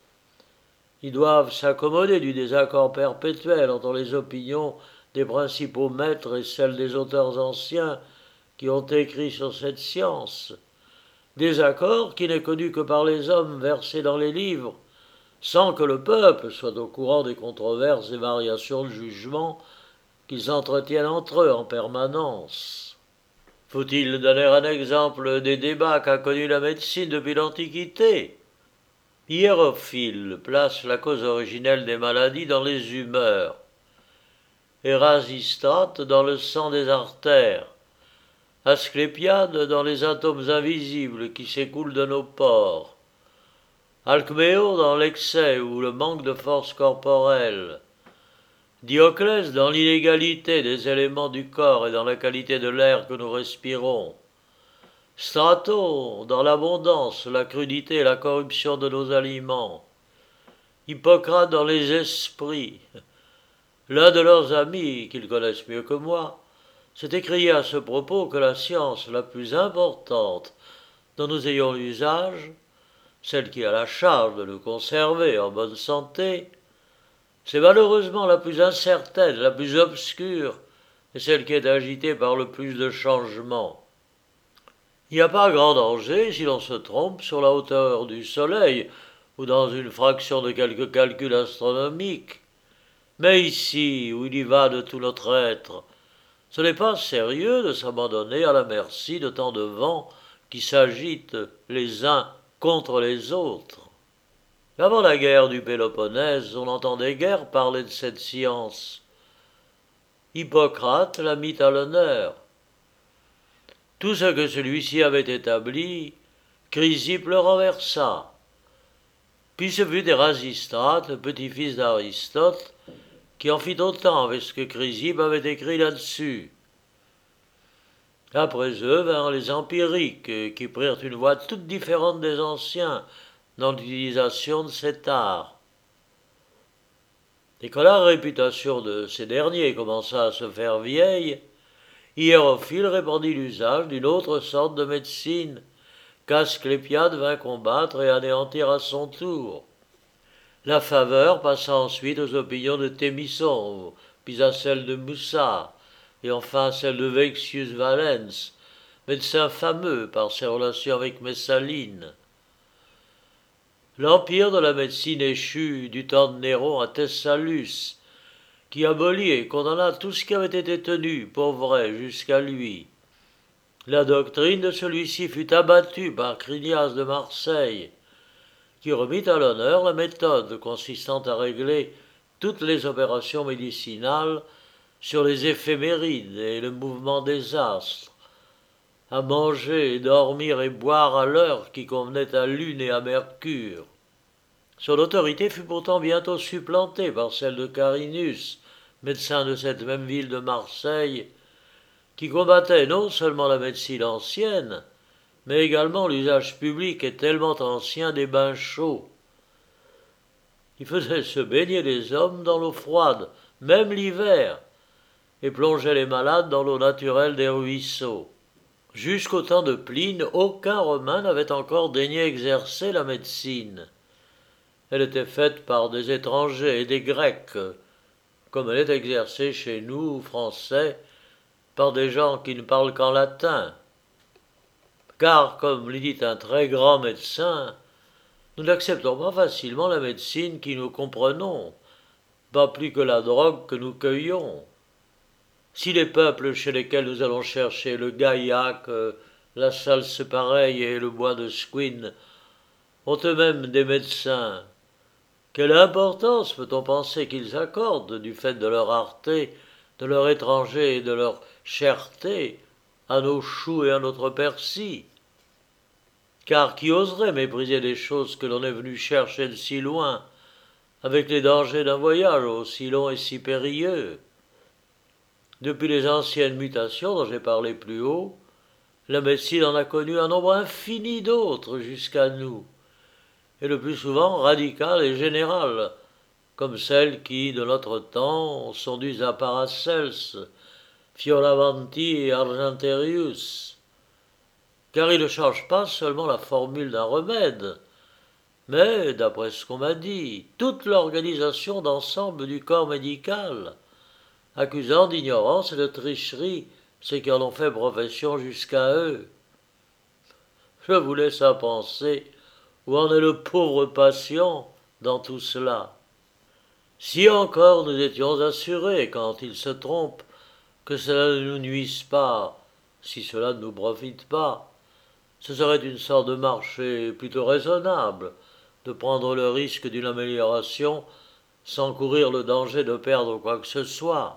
Ils doivent s'accommoder du désaccord perpétuel entre les opinions des principaux maîtres et celles des auteurs anciens qui ont écrit sur cette science. Désaccord qui n'est connu que par les hommes versés dans les livres, sans que le peuple soit au courant des controverses et variations de jugement qu'ils entretiennent entre eux en permanence. Faut-il donner un exemple des débats qu'a connus la médecine depuis l'Antiquité? Hiérophile place la cause originelle des maladies dans les humeurs, Érasistrate dans le sang des artères, Asclépiade dans les atomes invisibles qui s'écoulent de nos pores, Alcméo dans l'excès ou le manque de force corporelle, Dioclès dans l'inégalité des éléments du corps et dans la qualité de l'air que nous respirons, Straton dans l'abondance, la crudité et la corruption de nos aliments, Hippocrate dans les esprits. L'un de leurs amis, qu'ils connaissent mieux que moi, s'est écrié à ce propos que la science la plus importante dont nous ayons l'usage, celle qui a la charge de nous conserver en bonne santé, c'est malheureusement la plus incertaine, la plus obscure, et celle qui est agitée par le plus de changements. Il n'y a pas grand danger si l'on se trompe sur la hauteur du soleil ou dans une fraction de quelque calcul astronomique. Mais ici, où il y va de tout notre être, ce n'est pas sérieux de s'abandonner à la merci de tant de vents qui s'agitent les uns contre les autres. Avant la guerre du Péloponnèse, on entendait guère parler de cette science. Hippocrate la mit à l'honneur. Tout ce que celui-ci avait établi, Chrysippe le renversa. Puis ce fut Érasistrate, petit-fils d'Aristote, qui en fit autant avec ce que Chrysippe avait écrit là-dessus. Après eux vinrent les empiriques, qui prirent une voie toute différente des anciens dans l'utilisation de cet art. Et quand la réputation de ces derniers commença à se faire vieille, Hiérophile répandit l'usage d'une autre sorte de médecine, qu'Asclépiade vint combattre et anéantir à son tour. La faveur passa ensuite aux opinions de Thémisson, puis à celles de Moussa, et enfin à celles de Vexius Valens, médecin fameux par ses relations avec Messaline. L'empire de la médecine échut du temps de Néron à Thessalus, qui abolit et condamna tout ce qui avait été tenu pour vrai jusqu'à lui. La doctrine de celui-ci fut abattue par Crinias de Marseille, qui remit à l'honneur la méthode consistant à régler toutes les opérations médicinales sur les éphémérides et le mouvement des astres, à manger, dormir et boire à l'heure qui convenait à Lune et à Mercure. Son autorité fut pourtant bientôt supplantée par celle de Carinus, médecin de cette même ville de Marseille, qui combattait non seulement la médecine ancienne, mais également l'usage public et tellement ancien des bains chauds. Il faisait se baigner les hommes dans l'eau froide, même l'hiver, et plongeait les malades dans l'eau naturelle des ruisseaux. Jusqu'au temps de Pline, aucun Romain n'avait encore daigné exercer la médecine. Elle était faite par des étrangers et des Grecs, comme elle est exercée chez nous, Français, par des gens qui ne parlent qu'en latin. Car, comme le dit un très grand médecin, nous n'acceptons pas facilement la médecine qui nous comprenons, pas plus que la drogue que nous cueillons. Si les peuples chez lesquels nous allons chercher le gaillac, la salse pareille et le bois de Squin ont eux-mêmes des médecins, quelle importance peut-on penser qu'ils accordent, du fait de leur rareté, de leur étranger et de leur cherté, à nos choux et à notre persil? Car qui oserait mépriser des choses que l'on est venu chercher de si loin, avec les dangers d'un voyage aussi long et si périlleux? Depuis les anciennes mutations dont j'ai parlé plus haut, la médecine en a connu un nombre infini d'autres jusqu'à nous, et le plus souvent radicales et générales, comme celles qui, de notre temps, sont dues à Paracels, Fioravanti et Argenterius. Car ils ne changent pas seulement la formule d'un remède, mais, d'après ce qu'on m'a dit, toute l'organisation d'ensemble du corps médical, accusant d'ignorance et de tricherie ceux qui en ont fait profession jusqu'à eux. Je vous laisse à penser où en est le pauvre patient dans tout cela. Si encore nous étions assurés, quand il se trompe, que cela ne nous nuise pas, si cela ne nous profite pas, ce serait une sorte de marché plutôt raisonnable de prendre le risque d'une amélioration sans courir le danger de perdre quoi que ce soit.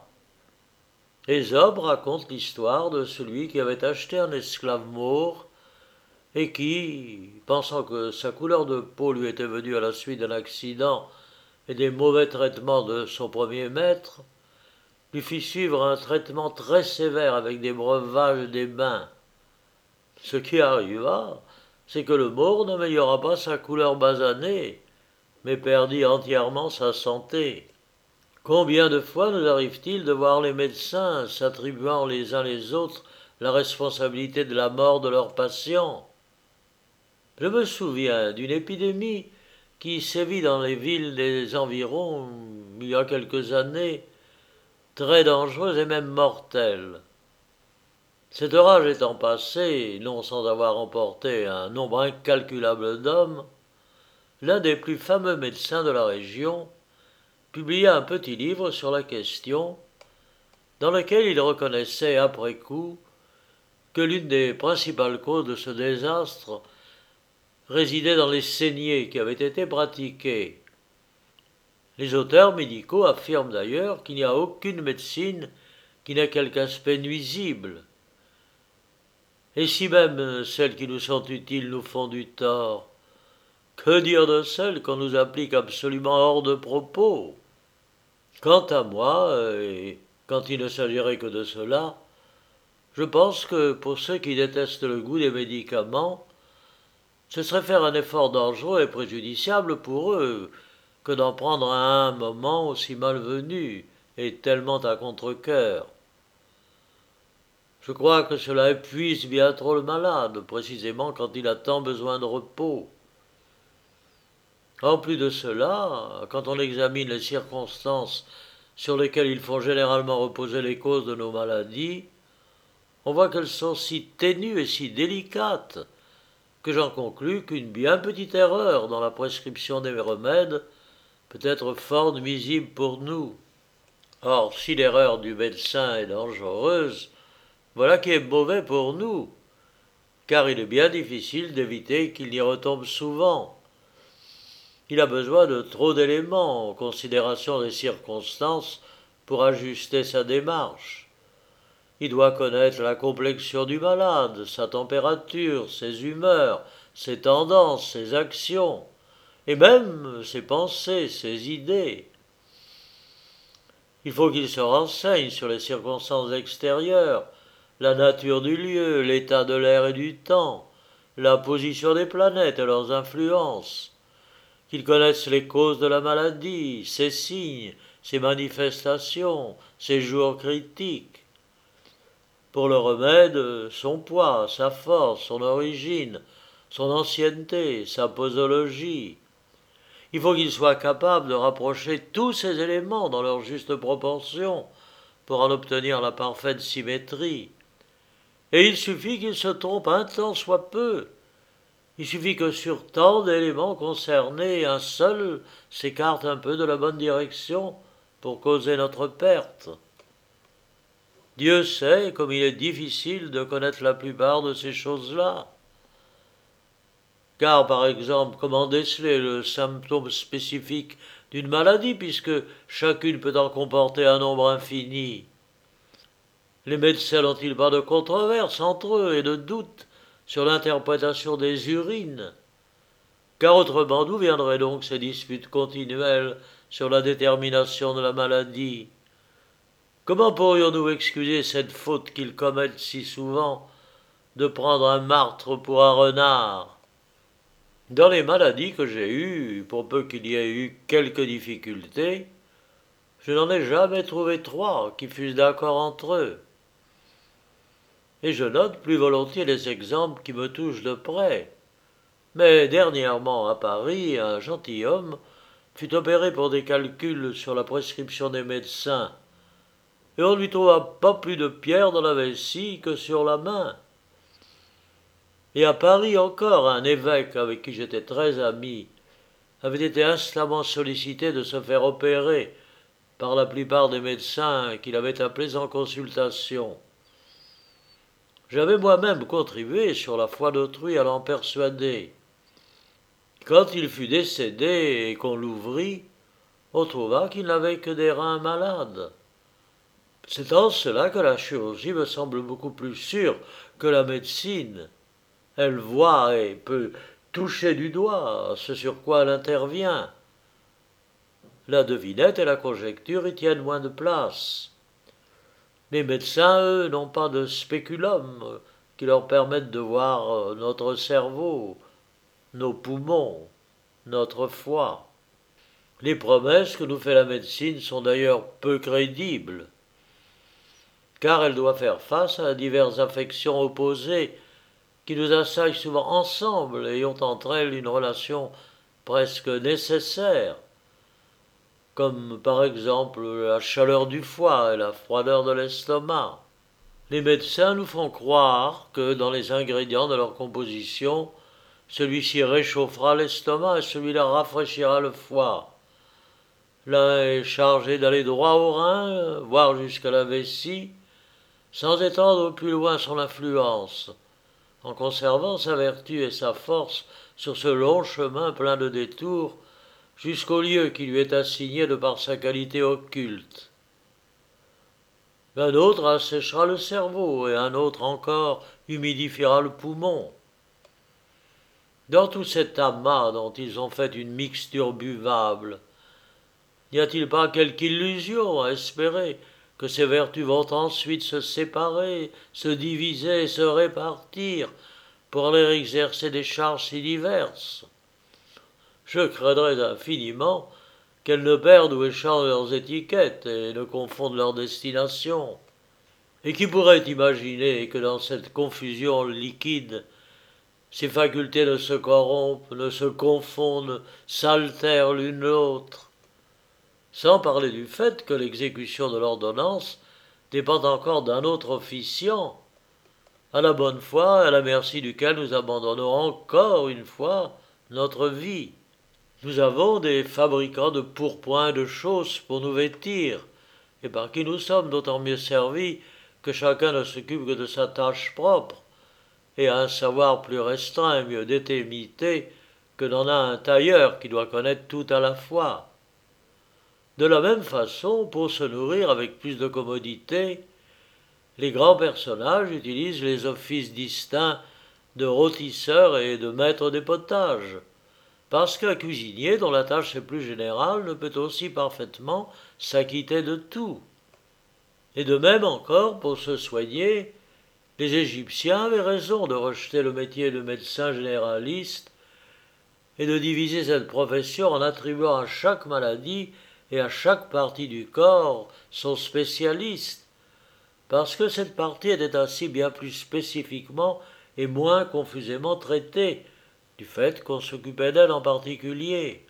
Ésope raconte l'histoire de celui qui avait acheté un esclave maure et qui, pensant que sa couleur de peau lui était venue à la suite d'un accident et des mauvais traitements de son premier maître, lui fit suivre un traitement très sévère avec des breuvages et des bains. Ce qui arriva, c'est que le maure n'améliora pas sa couleur basanée, mais perdit entièrement sa santé. Combien de fois nous arrive-t-il de voir les médecins s'attribuant les uns les autres la responsabilité de la mort de leurs patients? Je me souviens d'une épidémie qui sévit dans les villes des environs il y a quelques années, très dangereuse et même mortelle. Cette rage étant passée, non sans avoir emporté un nombre incalculable d'hommes, l'un des plus fameux médecins de la région publia un petit livre sur la question, dans lequel il reconnaissait après coup que l'une des principales causes de ce désastre résidait dans les saignées qui avaient été pratiquées. Les auteurs médicaux affirment d'ailleurs qu'il n'y a aucune médecine qui n'ait quelque aspect nuisible. Et si même celles qui nous sont utiles nous font du tort, que dire de celles qu'on nous applique absolument hors de propos? Quant à moi, et quand il ne s'agirait que de cela, je pense que pour ceux qui détestent le goût des médicaments, ce serait faire un effort dangereux et préjudiciable pour eux que d'en prendre à un moment aussi malvenu et tellement à contre-cœur. Je crois que cela épuise bien trop le malade, précisément quand il a tant besoin de repos. En plus de cela, quand on examine les circonstances sur lesquelles il faut généralement reposer les causes de nos maladies, on voit qu'elles sont si ténues et si délicates que j'en conclus qu'une bien petite erreur dans la prescription des remèdes peut être fort nuisible pour nous. Or, si l'erreur du médecin est dangereuse, voilà qui est mauvais pour nous, car il est bien difficile d'éviter qu'il y retombe souvent. Il a besoin de trop d'éléments en considération des circonstances pour ajuster sa démarche. Il doit connaître la complexion du malade, sa température, ses humeurs, ses tendances, ses actions, et même ses pensées, ses idées. Il faut qu'ils se renseignent sur les circonstances extérieures, la nature du lieu, l'état de l'air et du temps, la position des planètes et leurs influences, qu'ils connaissent les causes de la maladie, ses signes, ses manifestations, ses jours critiques. Pour le remède, son poids, sa force, son origine, son ancienneté, sa posologie. Il faut qu'il soit capable de rapprocher tous ces éléments dans leur juste proportion pour en obtenir la parfaite symétrie. Et il suffit qu'il se trompe un tant soit peu. Il suffit que sur tant d'éléments concernés, un seul s'écarte un peu de la bonne direction pour causer notre perte. Dieu sait comme il est difficile de connaître la plupart de ces choses-là. Car, par exemple, comment déceler le symptôme spécifique d'une maladie, puisque chacune peut en comporter un nombre infini? Les médecins n'ont-ils pas de controverses entre eux et de doutes sur l'interprétation des urines? Car autrement, d'où viendraient donc ces disputes continuelles sur la détermination de la maladie? Comment pourrions-nous excuser cette faute qu'ils commettent si souvent de prendre un martre pour un renard? Dans les maladies que j'ai eues, pour peu qu'il y ait eu quelques difficultés, je n'en ai jamais trouvé trois qui fussent d'accord entre eux. Et je note plus volontiers les exemples qui me touchent de près. Mais dernièrement, à Paris, un gentilhomme fut opéré pour des calculs sur la prescription des médecins, et on ne lui trouva pas plus de pierre dans la vessie que sur la main. Et à Paris encore, un évêque avec qui j'étais très ami avait été instamment sollicité de se faire opérer par la plupart des médecins qu'il avait appelés en consultation. J'avais moi-même contribué sur la foi d'autrui à l'en persuader. Quand il fut décédé et qu'on l'ouvrit, on trouva qu'il n'avait que des reins malades. C'est en cela que la chirurgie me semble beaucoup plus sûre que la médecine. Elle voit et peut toucher du doigt ce sur quoi elle intervient. La devinette et la conjecture y tiennent moins de place. Les médecins, eux, n'ont pas de spéculum qui leur permette de voir notre cerveau, nos poumons, notre foie. Les promesses que nous fait la médecine sont d'ailleurs peu crédibles, car elle doit faire face à diverses affections opposées qui nous assaillent souvent ensemble et ont entre elles une relation presque nécessaire, comme par exemple la chaleur du foie et la froideur de l'estomac. Les médecins nous font croire que dans les ingrédients de leur composition, celui-ci réchauffera l'estomac et celui-là rafraîchira le foie. L'un est chargé d'aller droit au rein, voire jusqu'à la vessie, sans étendre plus loin son influence, en conservant sa vertu et sa force sur ce long chemin plein de détours, jusqu'au lieu qui lui est assigné de par sa qualité occulte. Un autre asséchera le cerveau, et un autre encore humidifiera le poumon. Dans tout cet amas dont ils ont fait une mixture buvable, n'y a-t-il pas quelque illusion à espérer que ces vertus vont ensuite se séparer, se diviser et se répartir pour leur exercer des charges si diverses? Je craindrais infiniment qu'elles ne perdent ou échangent leurs étiquettes et ne confondent leur destination. Et qui pourrait imaginer que dans cette confusion liquide, ces facultés ne se corrompent, ne se confondent, s'altèrent l'une l'autre, sans parler du fait que l'exécution de l'ordonnance dépend encore d'un autre officiant, à la bonne foi et à la merci duquel nous abandonnons encore une fois notre vie. Nous avons des fabricants de pourpoints et de chausses pour nous vêtir, et par qui nous sommes d'autant mieux servis que chacun ne s'occupe que de sa tâche propre, et a un savoir plus restreint et mieux délimité que n'en a un tailleur qui doit connaître tout à la fois. De la même façon, pour se nourrir avec plus de commodité, les grands personnages utilisent les offices distincts de rôtisseurs et de maîtres des potages, parce qu'un cuisinier, dont la tâche est plus générale, ne peut aussi parfaitement s'acquitter de tout. Et de même encore, pour se soigner, les Égyptiens avaient raison de rejeter le métier de médecin généraliste et de diviser cette profession en attribuant à chaque maladie et à chaque partie du corps son spécialiste, parce que cette partie était ainsi bien plus spécifiquement et moins confusément traitée, du fait qu'on s'occupait d'elle en particulier.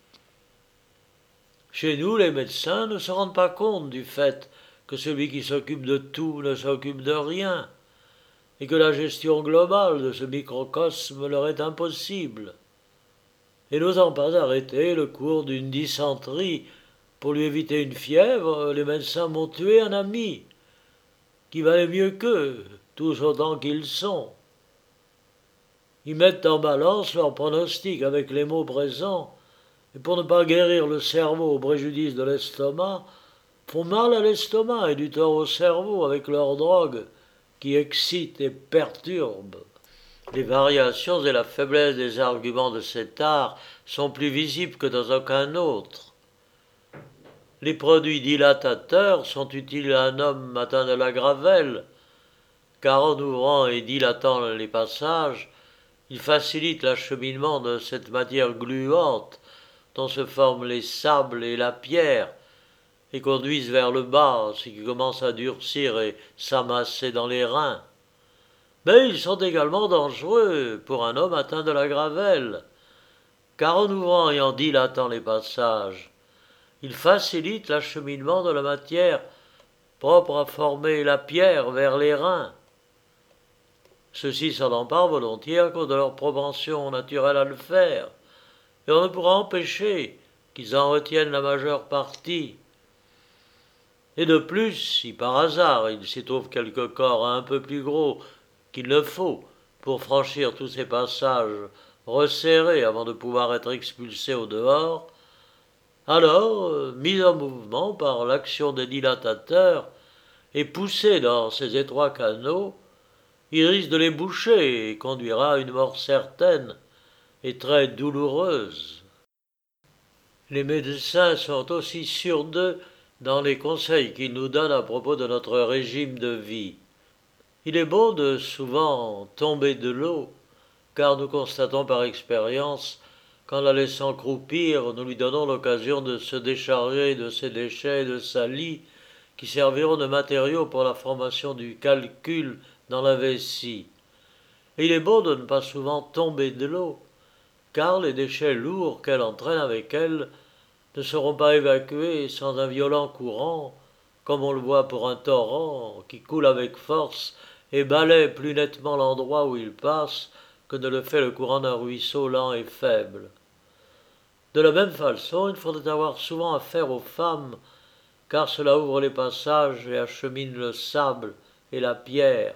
Chez nous, les médecins ne se rendent pas compte du fait que celui qui s'occupe de tout ne s'occupe de rien, et que la gestion globale de ce microcosme leur est impossible. Et n'osant pas arrêter le cours d'une dysenterie pour lui éviter une fièvre, les médecins m'ont tué un ami, qui valait mieux qu'eux, tous autant qu'ils sont. Ils mettent en balance leur pronostic avec les mots présents, et pour ne pas guérir le cerveau au préjudice de l'estomac, font mal à l'estomac et du tort au cerveau avec leurs drogues qui excitent et perturbent. Les variations et la faiblesse des arguments de cet art sont plus visibles que dans aucun autre. Les produits dilatateurs sont utiles à un homme atteint de la gravelle, car en ouvrant et dilatant les passages, ils facilitent l'acheminement de cette matière gluante dont se forment les sables et la pierre, et conduisent vers le bas ce qui commence à durcir et s'amasser dans les reins. Mais ils sont également dangereux pour un homme atteint de la gravelle, car en ouvrant et en dilatant les passages, ils facilitent l'acheminement de la matière propre à former la pierre vers les reins. Ceux-ci s'en emparent volontiers à cause de leur propension naturelle à le faire, et on ne pourra empêcher qu'ils en retiennent la majeure partie. Et de plus, si par hasard il s'y trouve quelque corps un peu plus gros qu'il ne faut pour franchir tous ces passages resserrés avant de pouvoir être expulsé au dehors, alors, mis en mouvement par l'action des dilatateurs et poussé dans ces étroits canaux, il risque de les boucher et conduira à une mort certaine et très douloureuse. Les médecins sont aussi sûrs d'eux dans les conseils qu'ils nous donnent à propos de notre régime de vie. Il est bon de souvent tomber de l'eau, car nous constatons par expérience qu'en la laissant croupir, nous lui donnons l'occasion de se décharger de ses déchets et de sa lie, qui serviront de matériaux pour la formation du calcul dans la vessie. Et il est bon de ne pas souvent tomber de l'eau, car les déchets lourds qu'elle entraîne avec elle ne seront pas évacués sans un violent courant, comme on le voit pour un torrent qui coule avec force et balaie plus nettement l'endroit où il passe que ne le fait le courant d'un ruisseau lent et faible. De la même façon, il faudrait avoir souvent affaire aux femmes, car cela ouvre les passages et achemine le sable et la pierre.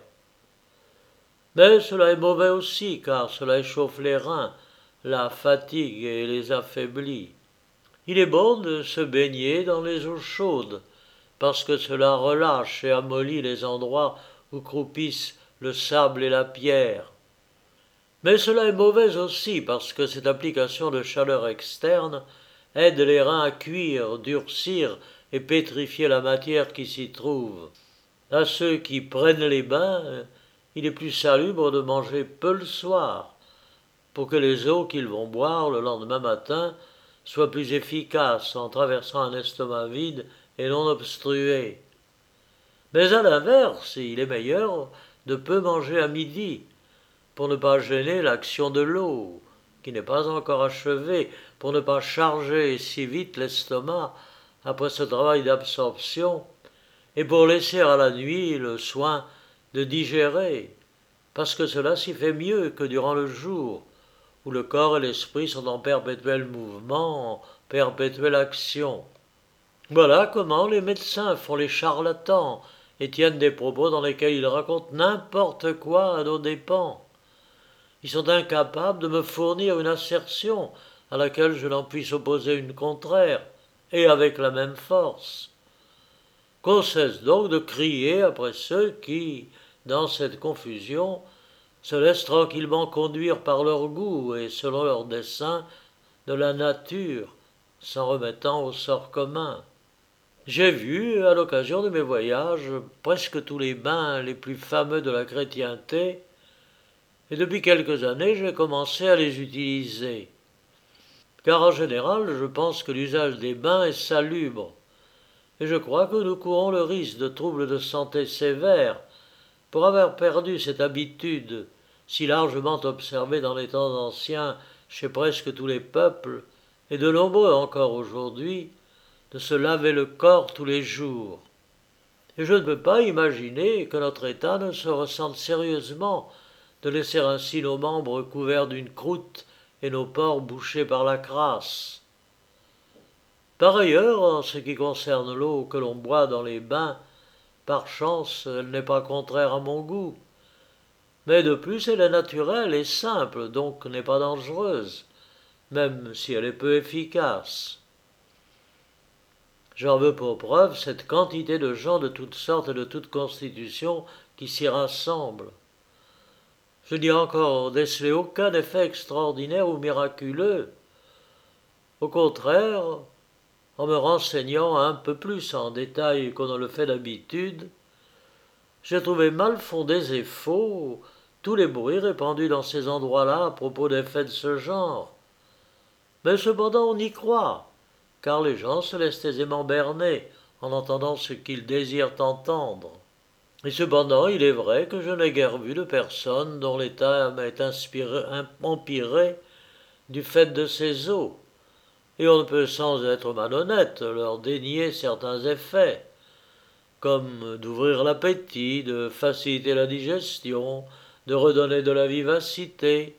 Mais cela est mauvais aussi, car cela échauffe les reins, la fatigue et les affaiblit. Il est bon de se baigner dans les eaux chaudes, parce que cela relâche et amollit les endroits où croupissent le sable et la pierre. Mais cela est mauvais aussi, parce que cette application de chaleur externe aide les reins à cuire, durcir et pétrifier la matière qui s'y trouve. À ceux qui prennent les bains, il est plus salubre de manger peu le soir, pour que les eaux qu'ils vont boire le lendemain matin soient plus efficaces en traversant un estomac vide et non obstrué. Mais à l'inverse, il est meilleur de peu manger à midi, pour ne pas gêner l'action de l'eau, qui n'est pas encore achevée, pour ne pas charger si vite l'estomac après ce travail d'absorption, et pour laisser à la nuit le soin de digérer, parce que cela s'y fait mieux que durant le jour, où le corps et l'esprit sont en perpétuel mouvement, en perpétuelle action. Voilà comment les médecins font les charlatans et tiennent des propos dans lesquels ils racontent n'importe quoi à nos dépens. Ils sont incapables de me fournir une assertion à laquelle je n'en puisse opposer une contraire, et avec la même force. Qu'on cesse donc de crier après ceux qui, dans cette confusion, se laissent tranquillement conduire par leur goût et selon leur dessein de la nature, s'en remettant au sort commun. J'ai vu, à l'occasion de mes voyages, presque tous les bains les plus fameux de la chrétienté, et depuis quelques années j'ai commencé à les utiliser. Car en général, je pense que l'usage des bains est salubre, et je crois que nous courons le risque de troubles de santé sévères pour avoir perdu cette habitude, si largement observée dans les temps anciens chez presque tous les peuples, et de nombreux encore aujourd'hui, de se laver le corps tous les jours. Et je ne peux pas imaginer que notre État ne se ressente sérieusement de laisser ainsi nos membres couverts d'une croûte et nos pores bouchés par la crasse. Par ailleurs, en ce qui concerne l'eau que l'on boit dans les bains, par chance, elle n'est pas contraire à mon goût. Mais de plus, elle est naturelle et simple, donc n'est pas dangereuse, même si elle est peu efficace. J'en veux pour preuve cette quantité de gens de toutes sortes et de toutes constitutions qui s'y rassemblent. Je n'ai encore décelé aucun effet extraordinaire ou miraculeux. Au contraire, en me renseignant un peu plus en détail qu'on ne le fait d'habitude, j'ai trouvé mal fondés et faux tous les bruits répandus dans ces endroits-là à propos d'effets de ce genre. Mais cependant on y croit, car les gens se laissent aisément berner en entendant ce qu'ils désirent entendre. Et cependant, il est vrai que je n'ai guère vu de personne dont l'état m'ait inspiré, empiré du fait de ces eaux, et on ne peut sans être malhonnête leur dénier certains effets, comme d'ouvrir l'appétit, de faciliter la digestion, de redonner de la vivacité.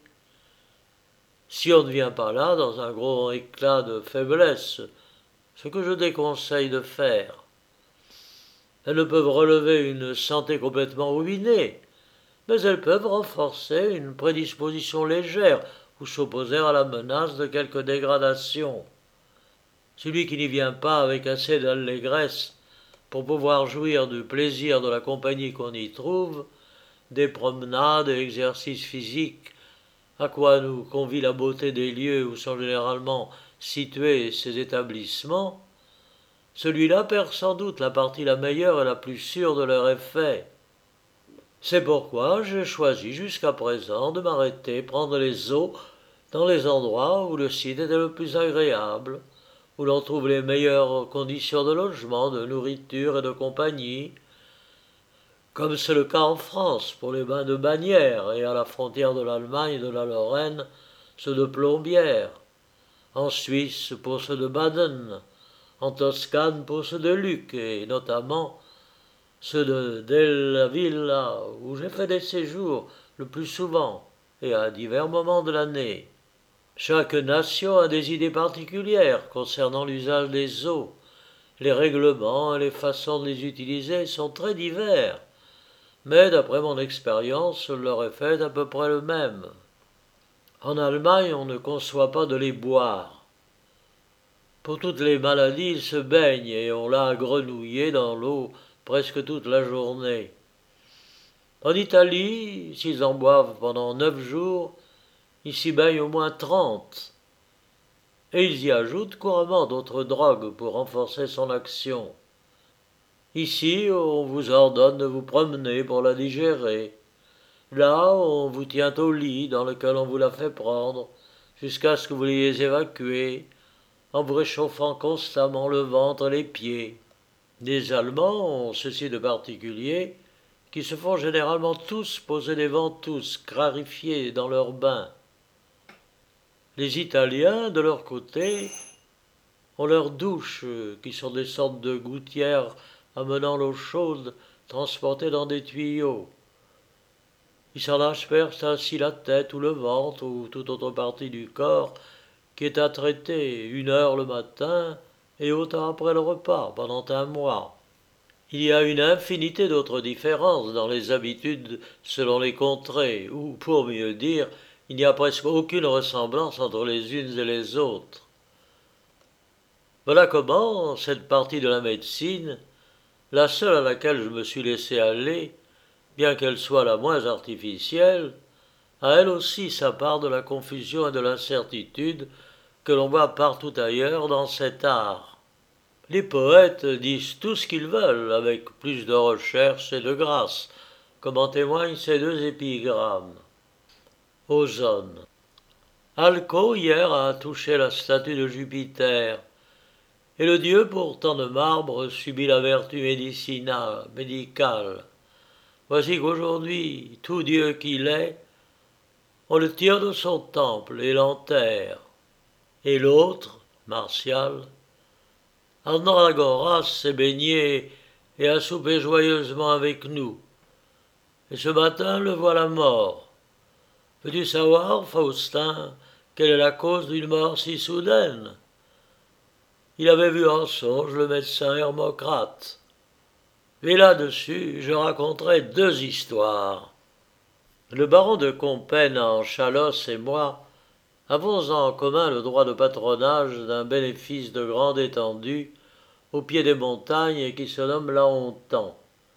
Si on ne vient pas là dans un gros éclat de faiblesse, ce que je déconseille de faire. Elles ne peuvent relever une santé complètement ruinée, mais elles peuvent renforcer une prédisposition légère ou s'opposer à la menace de quelque dégradation. Celui qui n'y vient pas avec assez d'allégresse pour pouvoir jouir du plaisir de la compagnie qu'on y trouve, des promenades et exercices physiques, à quoi nous convie la beauté des lieux où sont généralement situés ces établissements, celui-là perd sans doute la partie la meilleure et la plus sûre de leur effet. C'est pourquoi j'ai choisi jusqu'à présent de m'arrêter prendre les eaux dans les endroits où le site était le plus agréable, où l'on trouve les meilleures conditions de logement, de nourriture et de compagnie, comme c'est le cas en France pour les bains de Bagnères et à la frontière de l'Allemagne et de la Lorraine, ceux de Plombières, en Suisse pour ceux de Baden, en Toscane pour ceux de Lucques et notamment ceux de Della Villa où j'ai fait des séjours le plus souvent et à divers moments de l'année. Chaque nation a des idées particulières concernant l'usage des eaux. Les règlements et les façons de les utiliser sont très divers, mais d'après mon expérience, leur effet est à peu près le même. En Allemagne, on ne conçoit pas de les boire. Pour toutes les maladies, ils se baignent et on l'a à grenouiller dans l'eau presque toute la journée. En Italie, s'ils en boivent pendant neuf jours, ils s'y baignent au moins trente. Et ils y ajoutent couramment d'autres drogues pour renforcer son action. Ici, on vous ordonne de vous promener pour la digérer. Là, on vous tient au lit dans lequel on vous la fait prendre, jusqu'à ce que vous l'ayez évacuée, en vous réchauffant constamment le ventre et les pieds. Les Allemands ont ceci de particulier, qu'ils se font généralement tous poser des ventouses clarifiées dans leurs bains. Les Italiens, de leur côté, ont leurs douches, qui sont des sortes de gouttières amenant l'eau chaude transportée dans des tuyaux. Ils s'en aspergent ainsi la tête ou le ventre ou toute autre partie du corps qui est à traiter une heure le matin et autant après le repas pendant un mois. Il y a une infinité d'autres différences dans les habitudes selon les contrées, ou, pour mieux dire, il n'y a presque aucune ressemblance entre les unes et les autres. Voilà comment cette partie de la médecine, la seule à laquelle je me suis laissé aller, bien qu'elle soit la moins artificielle, a elle aussi sa part de la confusion et de l'incertitude que l'on voit partout ailleurs dans cet art. Les poètes disent tout ce qu'ils veulent, avec plus de recherche et de grâce, comme en témoignent ces deux épigrammes. Ozone. Alco, hier, a touché la statue de Jupiter, et le dieu pourtant de marbre subit la vertu médicinale, médicale. Voici qu'aujourd'hui, tout dieu qu'il est, on le tire de son temple et l'enterre. Et l'autre, Martial, Andragoras s'est baigné et a soupé joyeusement avec nous. Et ce matin, le voilà mort. Veux-tu savoir, Faustin, quelle est la cause d'une mort si soudaine? Il avait vu en songe le médecin Hermocrate. Et là-dessus, je raconterai deux histoires. Le baron de Compiègne en Chalosse et moi avons en commun le droit de patronage d'un bénéfice de grande étendue au pied des montagnes et qui se nomme la Hontan.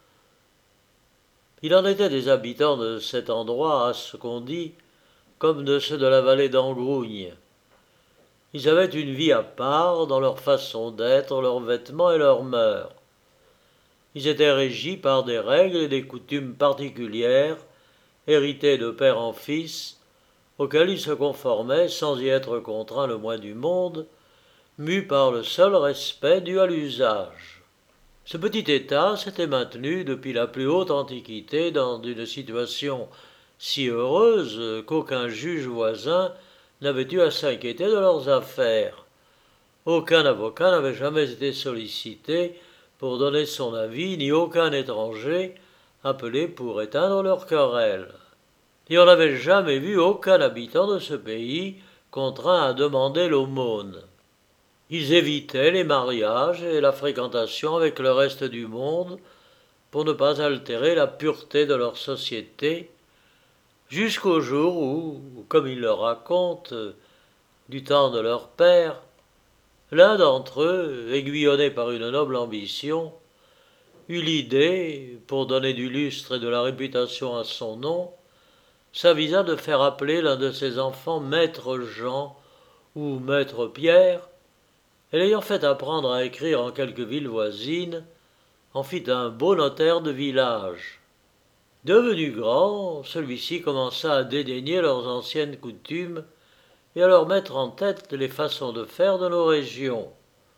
Il en était des habitants de cet endroit, à ce qu'on dit, comme de ceux de la vallée d'Angrougne. Ils avaient une vie à part dans leur façon d'être, leurs vêtements et leurs mœurs. Ils étaient régis par des règles et des coutumes particulières, héritées de père en fils, auxquelles ils se conformaient sans y être contraints le moins du monde, mus par le seul respect dû à l'usage. Ce petit État s'était maintenu depuis la plus haute antiquité dans une situation si heureuse qu'aucun juge voisin n'avait eu à s'inquiéter de leurs affaires. Aucun avocat n'avait jamais été sollicité pour donner son avis, ni aucun étranger appelé pour éteindre leur querelle. Et on n'avait jamais vu aucun habitant de ce pays contraint à demander l'aumône. Ils évitaient les mariages et la fréquentation avec le reste du monde pour ne pas altérer la pureté de leur société, jusqu'au jour où, comme ils le racontent, du temps de leur père, l'un d'entre eux, aiguillonné par une noble ambition, eut l'idée, pour donner du lustre et de la réputation à son nom, s'avisa de faire appeler l'un de ses enfants maître Jean ou maître Pierre, et l'ayant fait apprendre à écrire en quelques villes voisines, en fit un beau notaire de village. Devenu grand, celui-ci commença à dédaigner leurs anciennes coutumes et à leur mettre en tête les façons de faire de nos régions.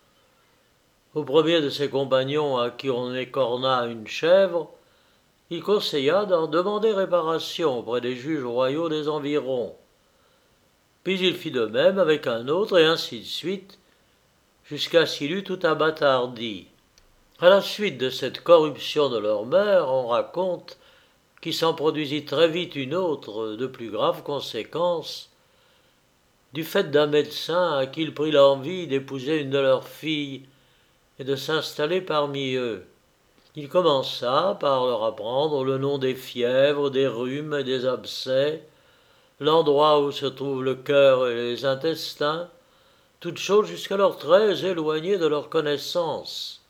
Au premier de ses compagnons à qui on écorna une chèvre, il conseilla d'en demander réparation auprès des juges royaux des environs. Puis il fit de même avec un autre, et ainsi de suite, jusqu'à ce qu'il eût tout abattardi. À la suite de cette corruption de leurs mœurs, on raconte qu'il s'en produisit très vite une autre, de plus graves conséquences, du fait d'un médecin à qui il prit l'envie d'épouser une de leurs filles et de s'installer parmi eux. Il commença par leur apprendre le nom des fièvres, des rhumes et des abcès, l'endroit où se trouvent le cœur et les intestins, toutes choses jusqu'alors très éloignées de leur connaissance.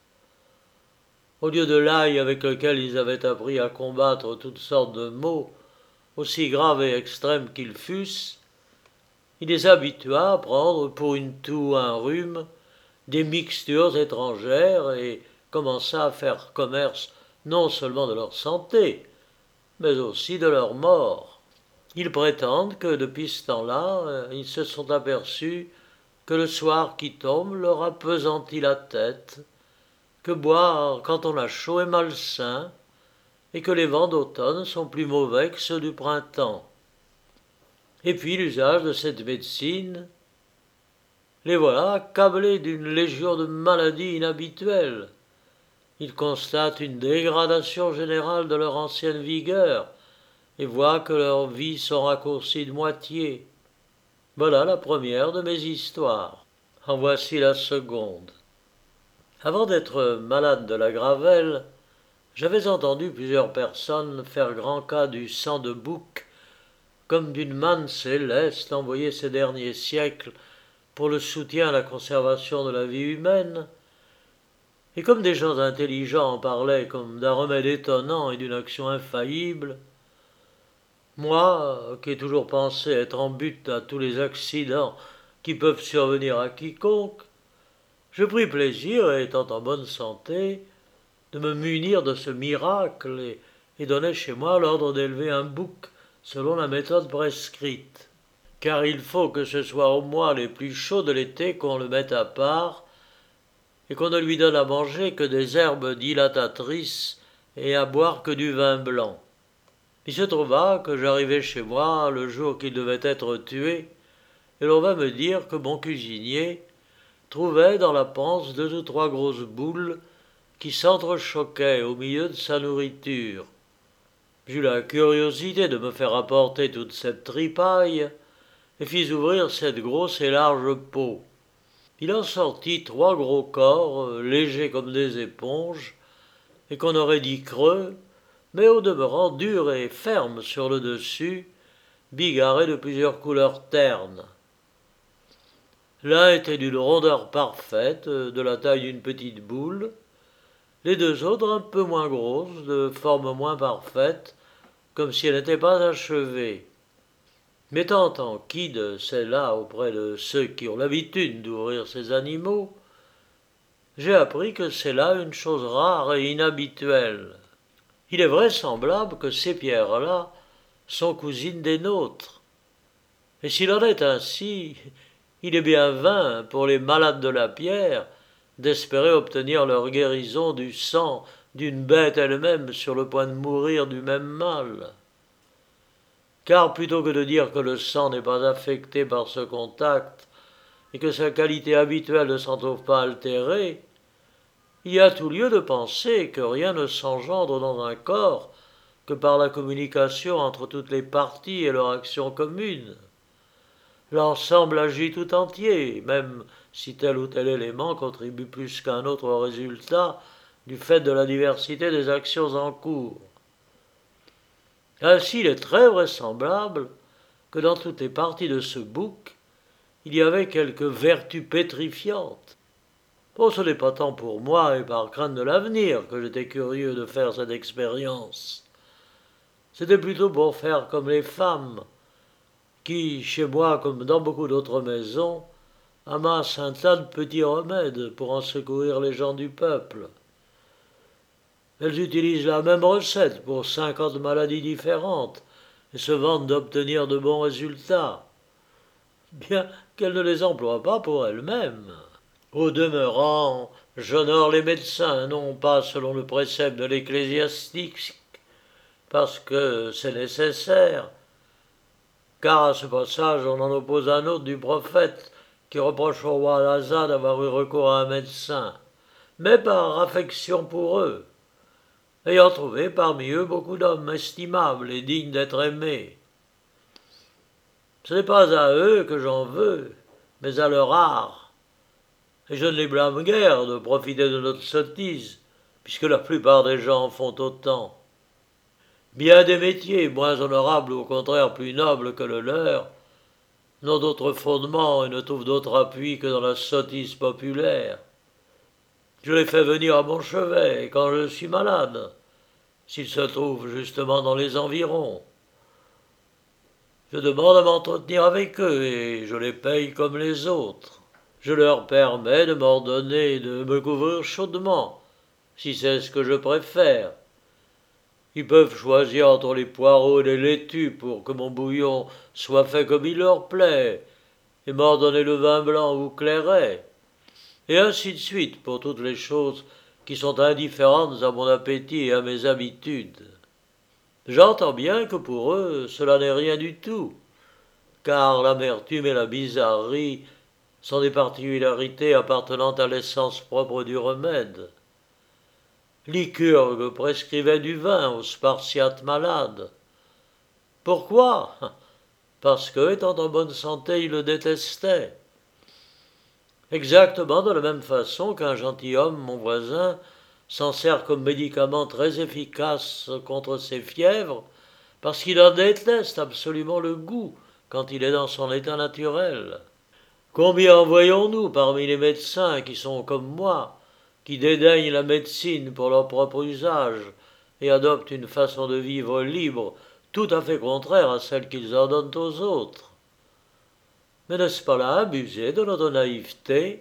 Au lieu de l'ail avec lequel ils avaient appris à combattre toutes sortes de maux, aussi graves et extrêmes qu'ils fussent, il les habitua à prendre pour une toux ou un rhume des mixtures étrangères et commença à faire commerce non seulement de leur santé, mais aussi de leur mort. Ils prétendent que depuis ce temps-là, ils se sont aperçus que le soir qui tombe leur appesantit la tête, que boire quand on a chaud est malsain, et que les vents d'automne sont plus mauvais que ceux du printemps. Et puis l'usage de cette médecine, les voilà accablés d'une légion de maladies inhabituelles. Ils constatent une dégradation générale de leur ancienne vigueur et voient que leurs vies sont raccourcies de moitié. Voilà la première de mes histoires. En voici la seconde. Avant d'être malade de la gravelle, j'avais entendu plusieurs personnes faire grand cas du sang de bouc comme d'une manne céleste envoyée ces derniers siècles pour le soutien à la conservation de la vie humaine, et comme des gens intelligents en parlaient comme d'un remède étonnant et d'une action infaillible, moi, qui ai toujours pensé être en butte à tous les accidents qui peuvent survenir à quiconque, je pris plaisir, étant en bonne santé, de me munir de ce miracle et, et donnai chez moi l'ordre d'élever un bouc selon la méthode prescrite. Car il faut que ce soit au mois les plus chauds de l'été qu'on le mette à part et qu'on ne lui donne à manger que des herbes dilatatrices et à boire que du vin blanc. Il se trouva que j'arrivai chez moi le jour qu'il devait être tué, et l'on va me dire que mon cuisinier trouvait dans la panse deux ou trois grosses boules qui s'entrechoquaient au milieu de sa nourriture. J'eus la curiosité de me faire apporter toute cette tripaille et fis ouvrir cette grosse et large peau. Il en sortit trois gros corps, légers comme des éponges, et qu'on aurait dit creux, mais au demeurant durs et fermes sur le dessus, bigarrés de plusieurs couleurs ternes. L'un était d'une rondeur parfaite, de la taille d'une petite boule, les deux autres un peu moins grosses, de forme moins parfaite, comme si elle n'était pas achevée. Mettant en quide celle-là auprès de ceux qui ont l'habitude d'ouvrir ces animaux, j'ai appris que c'est là une chose rare et inhabituelle. Il est vraisemblable que ces pierres-là sont cousines des nôtres. Et s'il en est ainsi, il est bien vain pour les malades de la pierre d'espérer obtenir leur guérison du sang d'une bête elle-même sur le point de mourir du même mal. Car plutôt que de dire que le sang n'est pas affecté par ce contact et que sa qualité habituelle ne s'en trouve pas altérée, il y a tout lieu de penser que rien ne s'engendre dans un corps que par la communication entre toutes les parties et leur action commune. L'ensemble agit tout entier, même si tel ou tel élément contribue plus qu'un autre au résultat du fait de la diversité des actions en cours. Ainsi, il est très vraisemblable que dans toutes les parties de ce bouc, il y avait quelque vertu pétrifiante. Bon, ce n'est pas tant pour moi et par crainte de l'avenir que j'étais curieux de faire cette expérience. C'était plutôt pour faire comme les femmes, qui, chez moi comme dans beaucoup d'autres maisons, amassent un tas de petits remèdes pour en secourir les gens du peuple. Elles utilisent la même recette pour cinquante maladies différentes et se vantent d'obtenir de bons résultats, bien qu'elles ne les emploient pas pour elles-mêmes. Au demeurant, j'honore les médecins, non pas selon le précepte de l'ecclésiastique, parce que c'est nécessaire, car à ce passage on en oppose un autre du prophète qui reproche au roi Al-Azza d'avoir eu recours à un médecin, mais par affection pour eux, ayant trouvé parmi eux beaucoup d'hommes estimables et dignes d'être aimés. Ce n'est pas à eux que j'en veux, mais à leur art, et je ne les blâme guère de profiter de notre sottise, puisque la plupart des gens en font autant. Bien des métiers, moins honorables ou au contraire plus nobles que le leur, n'ont d'autre fondement et ne trouvent d'autre appui que dans la sottise populaire. Je les fais venir à mon chevet quand je suis malade, s'ils se trouvent justement dans les environs. Je demande à m'entretenir avec eux et je les paye comme les autres. Je leur permets de m'ordonner et de me couvrir chaudement, si c'est ce que je préfère. Ils peuvent choisir entre les poireaux et les laitues pour que mon bouillon soit fait comme il leur plaît, et m'ordonner le vin blanc ou clairet, et ainsi de suite pour toutes les choses qui sont indifférentes à mon appétit et à mes habitudes. J'entends bien que pour eux cela n'est rien du tout, car l'amertume et la bizarrerie sont des particularités appartenant à l'essence propre du remède. Lycurgue prescrivait du vin aux Spartiates malades. Pourquoi? Parce que, étant en bonne santé, il le détestait. Exactement de la même façon qu'un gentilhomme, mon voisin, s'en sert comme médicament très efficace contre ses fièvres, parce qu'il en déteste absolument le goût quand il est dans son état naturel. Combien en voyons-nous parmi les médecins qui sont comme moi, qui dédaignent la médecine pour leur propre usage et adoptent une façon de vivre libre tout à fait contraire à celle qu'ils ordonnent aux autres. Mais n'est-ce pas là abuser de notre naïveté?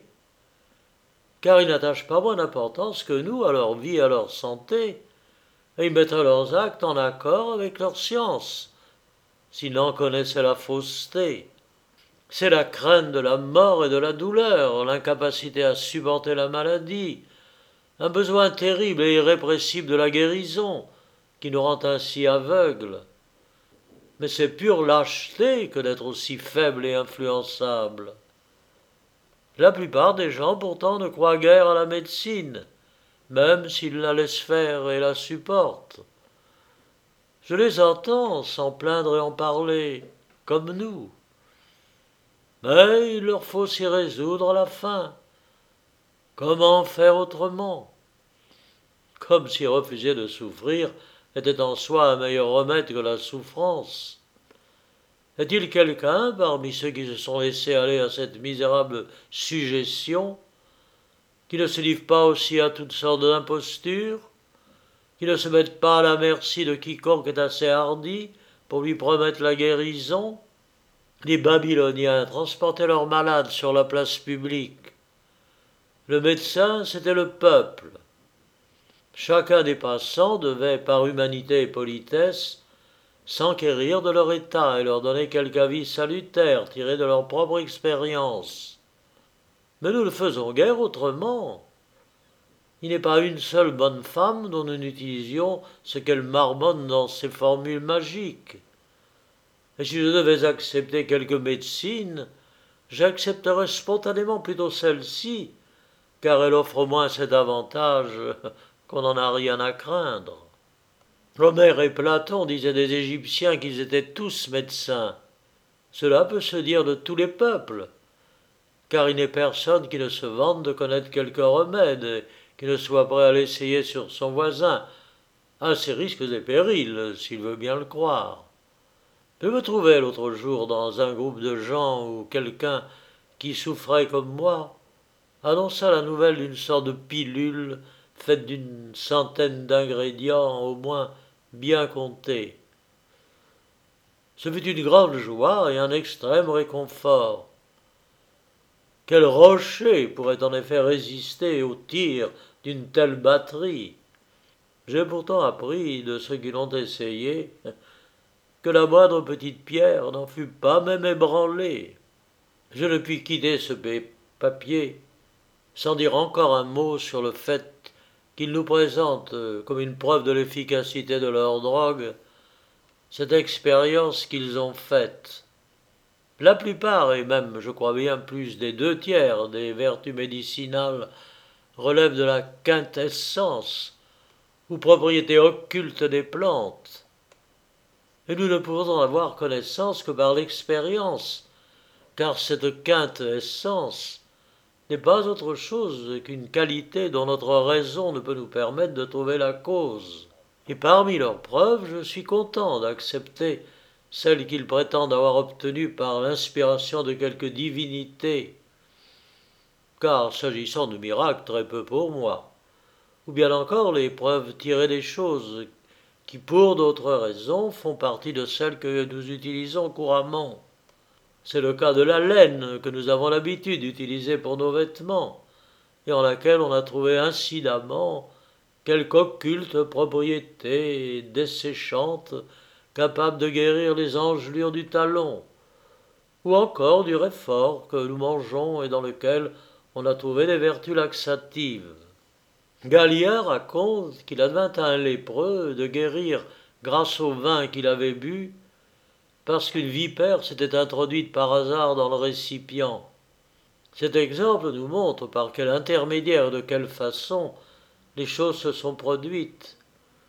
Car ils n'attachent pas moins d'importance que nous à leur vie et à leur santé, et ils mettraient leurs actes en accord avec leur science, s'ils n'en connaissaient la fausseté. C'est la crainte de la mort et de la douleur, l'incapacité à supporter la maladie, un besoin terrible et irrépressible de la guérison, qui nous rend ainsi aveugles. Mais c'est pure lâcheté que d'être aussi faible et influençable. La plupart des gens pourtant ne croient guère à la médecine, même s'ils la laissent faire et la supportent. Je les entends sans plaindre et en parler, comme nous. Mais il leur faut s'y résoudre à la fin. Comment faire autrement? Comme si refuser de souffrir était en soi un meilleur remède que la souffrance. Est-il quelqu'un parmi ceux qui se sont laissés aller à cette misérable suggestion, qui ne se livre pas aussi à toutes sortes d'impostures, qui ne se mettent pas à la merci de quiconque est assez hardi pour lui promettre la guérison? Les Babyloniens transportaient leurs malades sur la place publique. Le médecin, c'était le peuple. Chacun des passants devait, par humanité et politesse, s'enquérir de leur état et leur donner quelque avis salutaire tiré de leur propre expérience. Mais nous ne faisons guère autrement. Il n'est pas une seule bonne femme dont nous n'utilisions ce qu'elle marmonne dans ses formules magiques. Et si je devais accepter quelque médecine, j'accepterais spontanément plutôt celle-ci, car elle offre au moins cet avantage qu'on n'en a rien à craindre. Homère et Platon disaient des Égyptiens qu'ils étaient tous médecins. Cela peut se dire de tous les peuples, car il n'est personne qui ne se vante de connaître quelque remède et qui ne soit prêt à l'essayer sur son voisin, à ses risques et périls, s'il veut bien le croire. Je me trouvais l'autre jour dans un groupe de gens où quelqu'un qui souffrait comme moi annonça la nouvelle d'une sorte de pilule faite d'une centaine d'ingrédients au moins bien comptés. Ce fut une grande joie et un extrême réconfort. Quel rocher pourrait en effet résister au tir d'une telle batterie? J'ai pourtant appris de ceux qui l'ont essayé que la moindre petite pierre n'en fut pas même ébranlée. Je ne puis quitter ce papier sans dire encore un mot sur le fait qu'ils nous présentent comme une preuve de l'efficacité de leur drogue cette expérience qu'ils ont faite. La plupart, et même je crois bien plus des deux tiers des vertus médicinales relèvent de la quintessence ou propriété occulte des plantes. Et nous ne pouvons en avoir connaissance que par l'expérience, car cette quintessence n'est pas autre chose qu'une qualité dont notre raison ne peut nous permettre de trouver la cause. Et parmi leurs preuves, je suis content d'accepter celles qu'ils prétendent avoir obtenues par l'inspiration de quelque divinité, car s'agissant de miracles, très peu pour moi, ou bien encore les preuves tirées des choses qui, pour d'autres raisons, font partie de celles que nous utilisons couramment. C'est le cas de la laine que nous avons l'habitude d'utiliser pour nos vêtements, et en laquelle on a trouvé incidemment quelque occulte propriété desséchante capable de guérir les engelures du talon, ou encore du réfort que nous mangeons et dans lequel on a trouvé des vertus laxatives. Galien raconte qu'il advint à un lépreux de guérir grâce au vin qu'il avait bu, parce qu'une vipère s'était introduite par hasard dans le récipient. Cet exemple nous montre par quel intermédiaire et de quelle façon les choses se sont produites.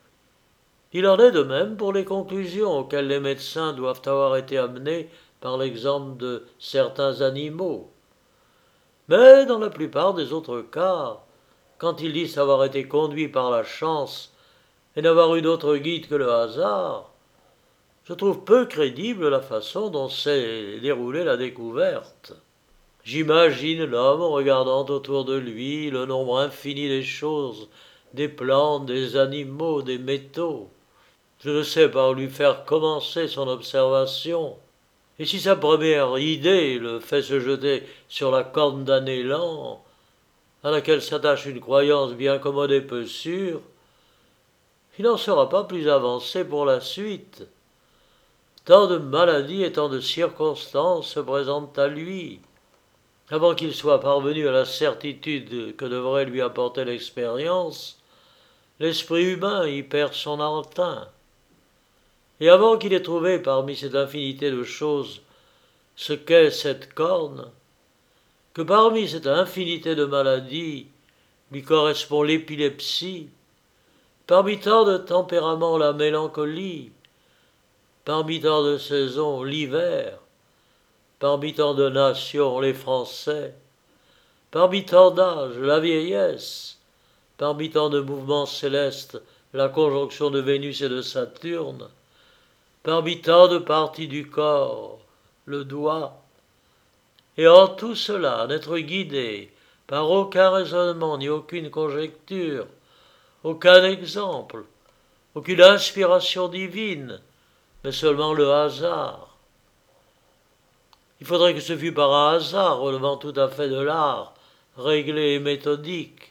Il en est de même pour les conclusions auxquelles les médecins doivent avoir été amenés par l'exemple de certains animaux. Mais dans la plupart des autres cas, quand ils disent avoir été conduits par la chance et n'avoir eu d'autre guide que le hasard, je trouve peu crédible la façon dont s'est déroulée la découverte. J'imagine l'homme regardant autour de lui le nombre infini des choses, des plantes, des animaux, des métaux. Je ne sais par où lui faire commencer son observation. Et si sa première idée le fait se jeter sur la corne d'un élan, à laquelle s'attache une croyance bien commode et peu sûre, il n'en sera pas plus avancé pour la suite. Tant de maladies et tant de circonstances se présentent à lui. Avant qu'il soit parvenu à la certitude que devrait lui apporter l'expérience, l'esprit humain y perd son entrain. Et avant qu'il ait trouvé parmi cette infinité de choses ce qu'est cette corne, que parmi cette infinité de maladies lui correspond l'épilepsie, parmi tant de tempéraments la mélancolie, parmi tant de saisons l'hiver, parmi tant de nations les Français, parmi tant d'âges la vieillesse, parmi tant de mouvements célestes la conjonction de Vénus et de Saturne, parmi tant de parties du corps le doigt, et en tout cela n'être guidé par aucun raisonnement ni aucune conjecture, aucun exemple, aucune inspiration divine, mais seulement le hasard. Il faudrait que ce fût par un hasard relevant tout à fait de l'art, réglé et méthodique.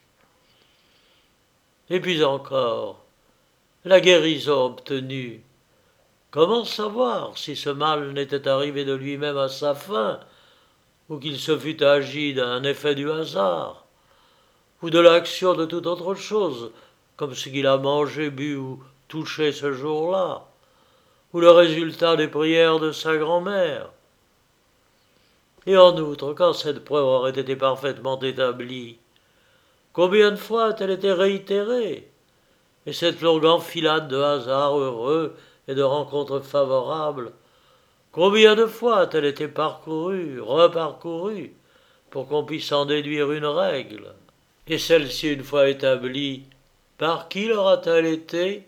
Et puis encore, la guérison obtenue. Comment savoir si ce mal n'était arrivé de lui-même à sa fin, ou qu'il se fût agi d'un effet du hasard, ou de l'action de toute autre chose, comme ce qu'il a mangé, bu ou touché ce jour-là, ou le résultat des prières de sa grand-mère. Et en outre, quand cette preuve aurait été parfaitement établie, combien de fois a-t-elle été réitérée? Et cette longue enfilade de hasards heureux et de rencontres favorables, combien de fois a-t-elle été parcourue, reparcourue, pour qu'on puisse en déduire une règle? Et celle-ci, une fois établie, par qui l'aura-t-elle été?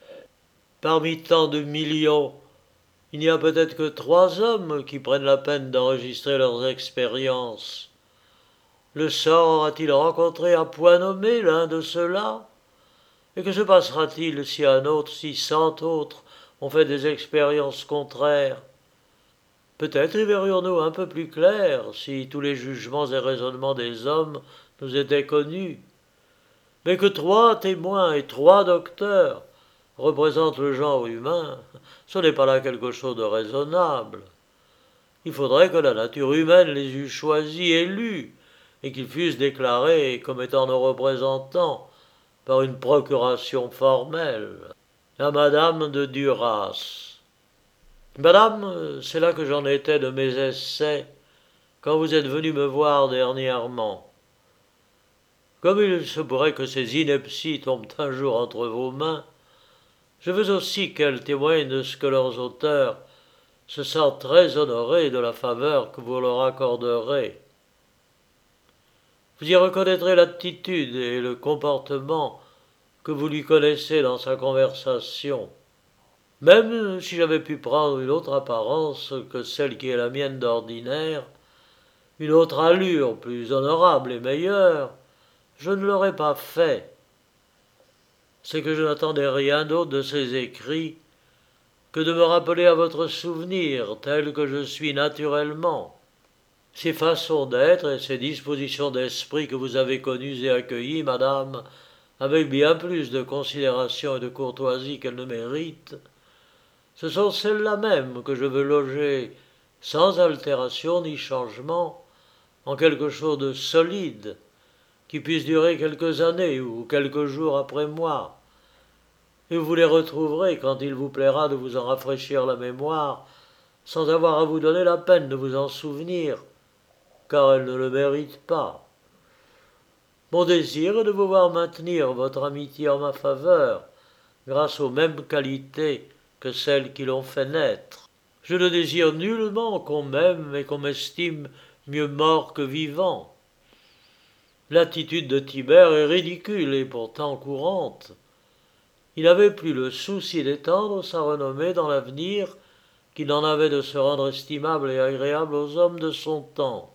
Parmi tant de millions, il n'y a peut-être que trois hommes qui prennent la peine d'enregistrer leurs expériences. Le sort aura-t-il rencontré à point nommé l'un de ceux-là? Et que se passera-t-il si un autre, si cent autres ont fait des expériences contraires? Peut-être y verrions-nous un peu plus clair si tous les jugements et raisonnements des hommes nous étaient connus. Mais que trois témoins et trois docteurs représentent le genre humain, ce n'est pas là quelque chose de raisonnable. Il faudrait que la nature humaine les eût choisis et lus, et qu'ils fussent déclarés comme étant nos représentants par une procuration formelle. À Madame de Duras. Madame, c'est là que j'en étais de mes essais, quand vous êtes venue me voir dernièrement. Comme il se pourrait que ces inepties tombent un jour entre vos mains, je veux aussi qu'elles témoignent de ce que leurs auteurs se sentent très honorés de la faveur que vous leur accorderez. Vous y reconnaîtrez l'attitude et le comportement que vous lui connaissez dans sa conversation. Même si j'avais pu prendre une autre apparence que celle qui est la mienne d'ordinaire, une autre allure plus honorable et meilleure, je ne l'aurais pas fait. C'est que je n'attendais rien d'autre de ces écrits que de me rappeler à votre souvenir tel que je suis naturellement. Ces façons d'être et ces dispositions d'esprit que vous avez connues et accueillies, madame, avec bien plus de considération et de courtoisie qu'elles ne méritent, ce sont celles-là même que je veux loger, sans altération ni changement, en quelque chose de solide, qui puisse durer quelques années ou quelques jours après moi, et vous les retrouverez quand il vous plaira de vous en rafraîchir la mémoire, sans avoir à vous donner la peine de vous en souvenir, car elles ne le méritent pas. Mon désir est de vous voir maintenir votre amitié en ma faveur, grâce aux mêmes qualités que celles qui l'ont fait naître. Je ne désire nullement qu'on m'aime et qu'on m'estime mieux mort que vivant. L'attitude de Tibère est ridicule et pourtant courante. Il avait plus le souci d'étendre sa renommée dans l'avenir qu'il n'en avait de se rendre estimable et agréable aux hommes de son temps.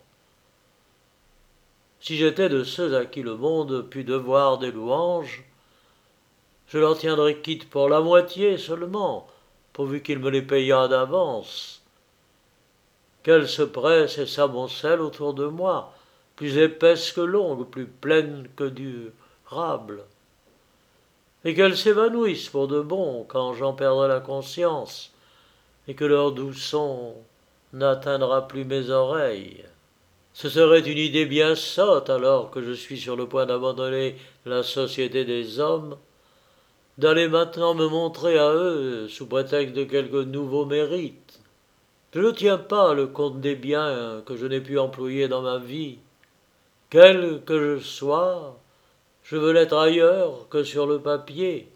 Si j'étais de ceux à qui le monde pût devoir des louanges, je l'en tiendrais quitte pour la moitié seulement, pourvu qu'il me les payât d'avance. qu'elle se presse et s'amoncelle autour de moi, plus épaisse que longue, plus pleine que durable, et qu'elles s'évanouissent pour de bon quand j'en perdrai la conscience, et que leur doux son n'atteindra plus mes oreilles. Ce serait une idée bien sotte, alors que je suis sur le point d'abandonner la société des hommes, d'aller maintenant me montrer à eux sous prétexte de quelque nouveau mérite. Je ne tiens pas le compte des biens que je n'ai pu employer dans ma vie. Quel que je sois, je veux l'être ailleurs que sur le papier.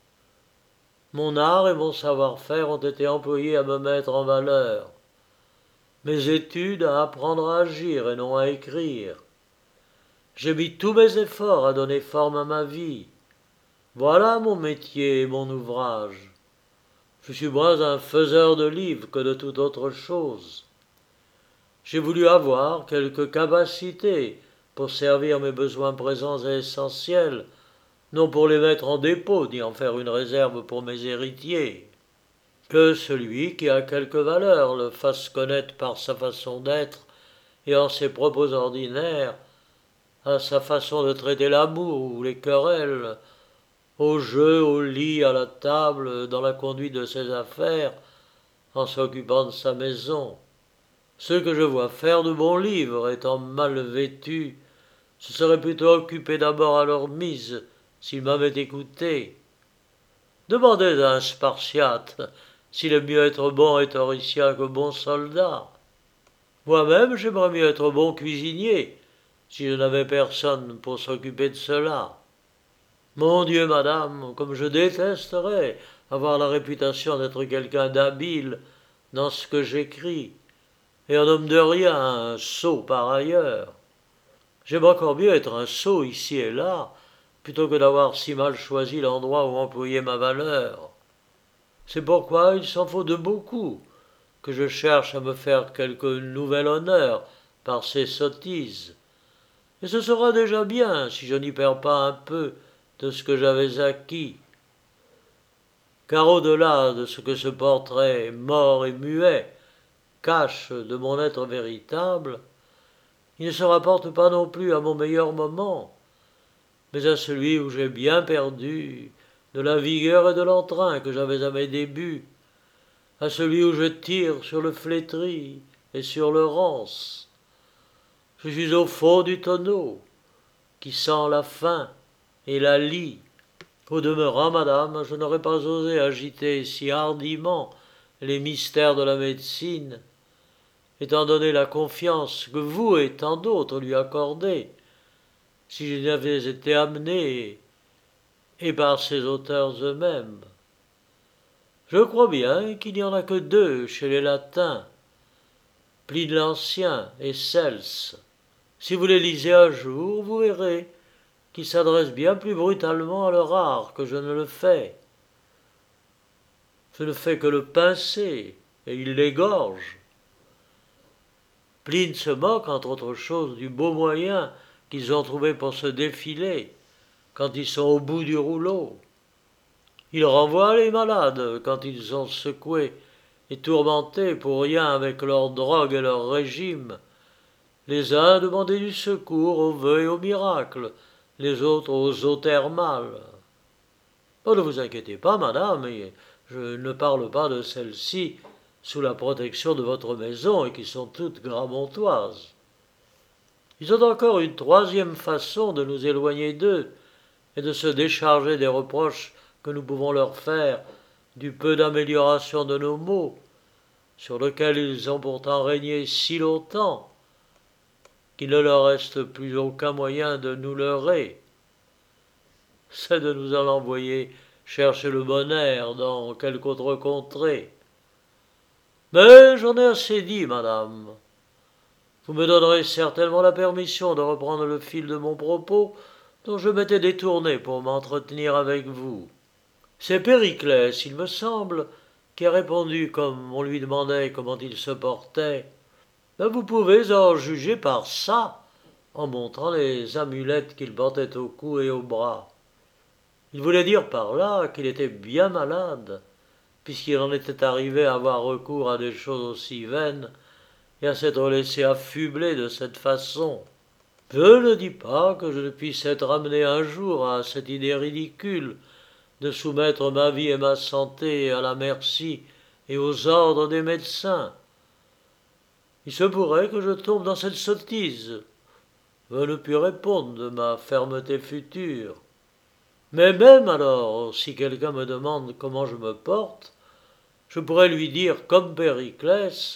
Mon art et mon savoir-faire ont été employés à me mettre en valeur. Mes études à apprendre à agir et non à écrire. J'ai mis tous mes efforts à donner forme à ma vie. Voilà mon métier et mon ouvrage. Je suis moins un faiseur de livres que de toute autre chose. J'ai voulu avoir quelques capacités pour servir mes besoins présents et essentiels, non pour les mettre en dépôt ni en faire une réserve pour mes héritiers. Que celui qui a quelque valeur le fasse connaître par sa façon d'être et en ses propos ordinaires, à sa façon de traiter l'amour ou les querelles, au jeu, au lit, à la table, dans la conduite de ses affaires, en s'occupant de sa maison. Ceux que je vois faire de bons livres, étant mal vêtus, se seraient plutôt occupés d'abord à leur mise, s'ils m'avaient écouté. Demandez à un Spartiate s'il aime mieux être bon rhétoricien que bon soldat. Moi-même, j'aimerais mieux être bon cuisinier, si je n'avais personne pour s'occuper de cela. Mon Dieu, madame, comme je détesterais avoir la réputation d'être quelqu'un d'habile dans ce que j'écris, et un homme de rien, un sot par ailleurs. J'aime encore mieux être un sot ici et là, plutôt que d'avoir si mal choisi l'endroit où employer ma valeur. C'est pourquoi il s'en faut de beaucoup que je cherche à me faire quelque nouvel honneur par ces sottises. Et ce sera déjà bien si je n'y perds pas un peu de ce que j'avais acquis. Car au-delà de ce que ce portrait mort et muet cache de mon être véritable, il ne se rapporte pas non plus à mon meilleur moment, mais à celui où j'ai bien perdu de la vigueur et de l'entrain que j'avais à mes débuts, à celui où je tire sur le flétri et sur le rance. Je suis au fond du tonneau, qui sent la faim et la lie. Au demeurant, madame, je n'aurais pas osé agiter si hardiment les mystères de la médecine, étant donné la confiance que vous et tant d'autres lui accordez, si je n'avais été amené, et par ces auteurs eux-mêmes. Je crois bien qu'il n'y en a que deux chez les latins, Pline l'Ancien et Celse. Si vous les lisez un jour, vous verrez qu'ils s'adressent bien plus brutalement à leur art que je ne le fais. Je ne fais que le pincer, et il l'égorge. Pline se moque, entre autres choses, du beau moyen qu'ils ont trouvé pour se défiler quand ils sont au bout du rouleau. Il renvoie les malades quand ils sont secoués et tourmentés pour rien avec leur drogue et leur régime. Les uns demandaient du secours aux vœux et aux miracles, les autres aux eaux thermales. Oh, ne vous inquiétez pas, madame, je ne parle pas de celles-ci sous la protection de votre maison et qui sont toutes gramontoises. Ils ont encore une troisième façon de nous éloigner d'eux et de se décharger des reproches que nous pouvons leur faire du peu d'amélioration de nos maux, sur lequel ils ont pourtant régné si longtemps qu'il ne leur reste plus aucun moyen de nous leurrer. C'est de nous en envoyer chercher le bon air dans quelque autre contrée. Mais j'en ai assez dit, madame. Vous me donnerez certainement la permission de reprendre le fil de mon propos, dont je m'étais détourné pour m'entretenir avec vous. C'est Périclès, il me semble, qui a répondu comme on lui demandait comment il se portait. Ben vous pouvez en juger par ça, en montrant les amulettes qu'il portait au cou et au bras. Il voulait dire par là qu'il était bien malade, puisqu'il en était arrivé à avoir recours à des choses aussi vaines et à s'être laissé affubler de cette façon. Je ne dis pas que je ne puisse être amené un jour à cette idée ridicule de soumettre ma vie et ma santé à la merci et aux ordres des médecins. Il se pourrait que je tombe dans cette sottise. Je ne puis répondre de ma fermeté future. Mais même alors, si quelqu'un me demande comment je me porte, je pourrais lui dire, comme Périclès,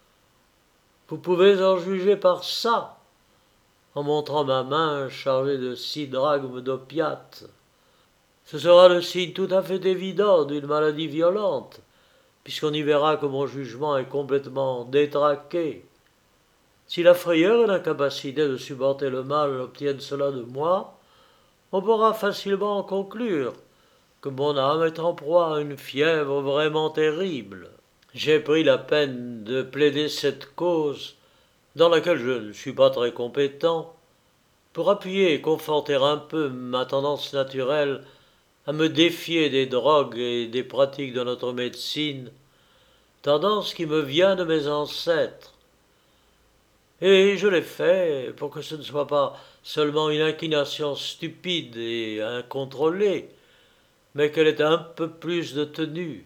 « Vous pouvez en juger par ça », en montrant ma main chargée de six drachmes d'opiates. Ce sera le signe tout à fait évident d'une maladie violente, puisqu'on y verra que mon jugement est complètement détraqué. Si la frayeur et l'incapacité de supporter le mal obtiennent cela de moi, on pourra facilement en conclure que mon âme est en proie à une fièvre vraiment terrible. J'ai pris la peine de plaider cette cause, dans laquelle je ne suis pas très compétent, pour appuyer et conforter un peu ma tendance naturelle à me défier des drogues et des pratiques de notre médecine, tendance qui me vient de mes ancêtres. Et je l'ai fait pour que ce ne soit pas seulement une inclination stupide et incontrôlée, mais qu'elle ait un peu plus de tenue,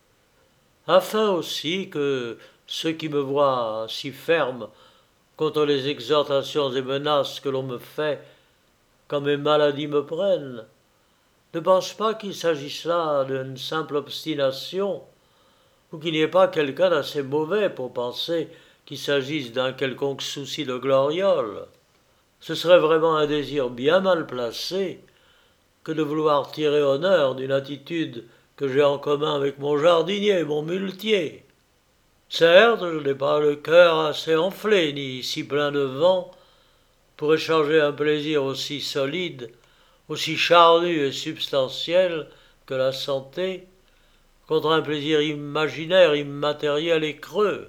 afin aussi que ceux qui me voient si ferme contre les exhortations et menaces que l'on me fait quand mes maladies me prennent, ne pensent pas qu'il s'agisse là d'une simple obstination, ou qu'il n'y ait pas quelqu'un d'assez mauvais pour penser qu'il s'agisse d'un quelconque souci de gloriole. Ce serait vraiment un désir bien mal placé que de vouloir tirer honneur d'une attitude que j'ai en commun avec mon jardinier et mon muletier. Certes, je n'ai pas le cœur assez enflé ni si plein de vent pour échanger un plaisir aussi solide, aussi charnu et substantiel que la santé, contre un plaisir imaginaire, immatériel et creux.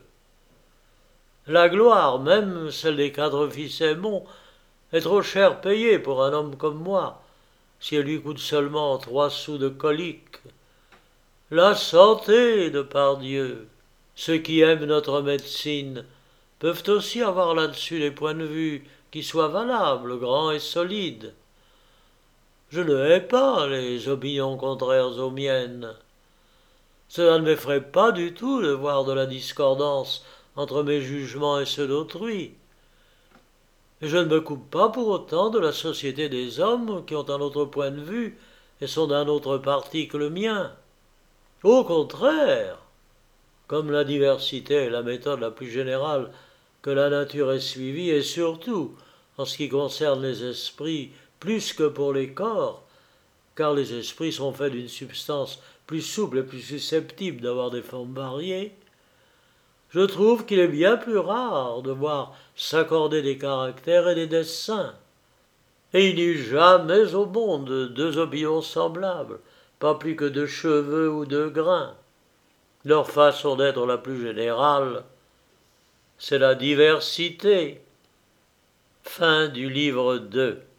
La gloire, même celle des quatre fils Aymon, est trop cher payée pour un homme comme moi, si elle lui coûte seulement trois sous de colique. La santé, de par Dieu. Ceux qui aiment notre médecine peuvent aussi avoir là-dessus des points de vue qui soient valables, grands et solides. Je ne hais pas les opinions contraires aux miennes. Cela ne m'effraie pas du tout de voir de la discordance entre mes jugements et ceux d'autrui. Et je ne me coupe pas pour autant de la société des hommes qui ont un autre point de vue et sont d'un autre parti que le mien. Au contraire, comme la diversité est la méthode la plus générale que la nature ait suivie, et surtout en ce qui concerne les esprits plus que pour les corps, car les esprits sont faits d'une substance plus souple et plus susceptible d'avoir des formes variées, je trouve qu'il est bien plus rare de voir s'accorder des caractères et des desseins. Et il n'y eut jamais au monde deux opinions semblables, pas plus que deux cheveux ou deux grains. Leur façon d'être la plus générale, c'est la diversité. Fin du livre deux.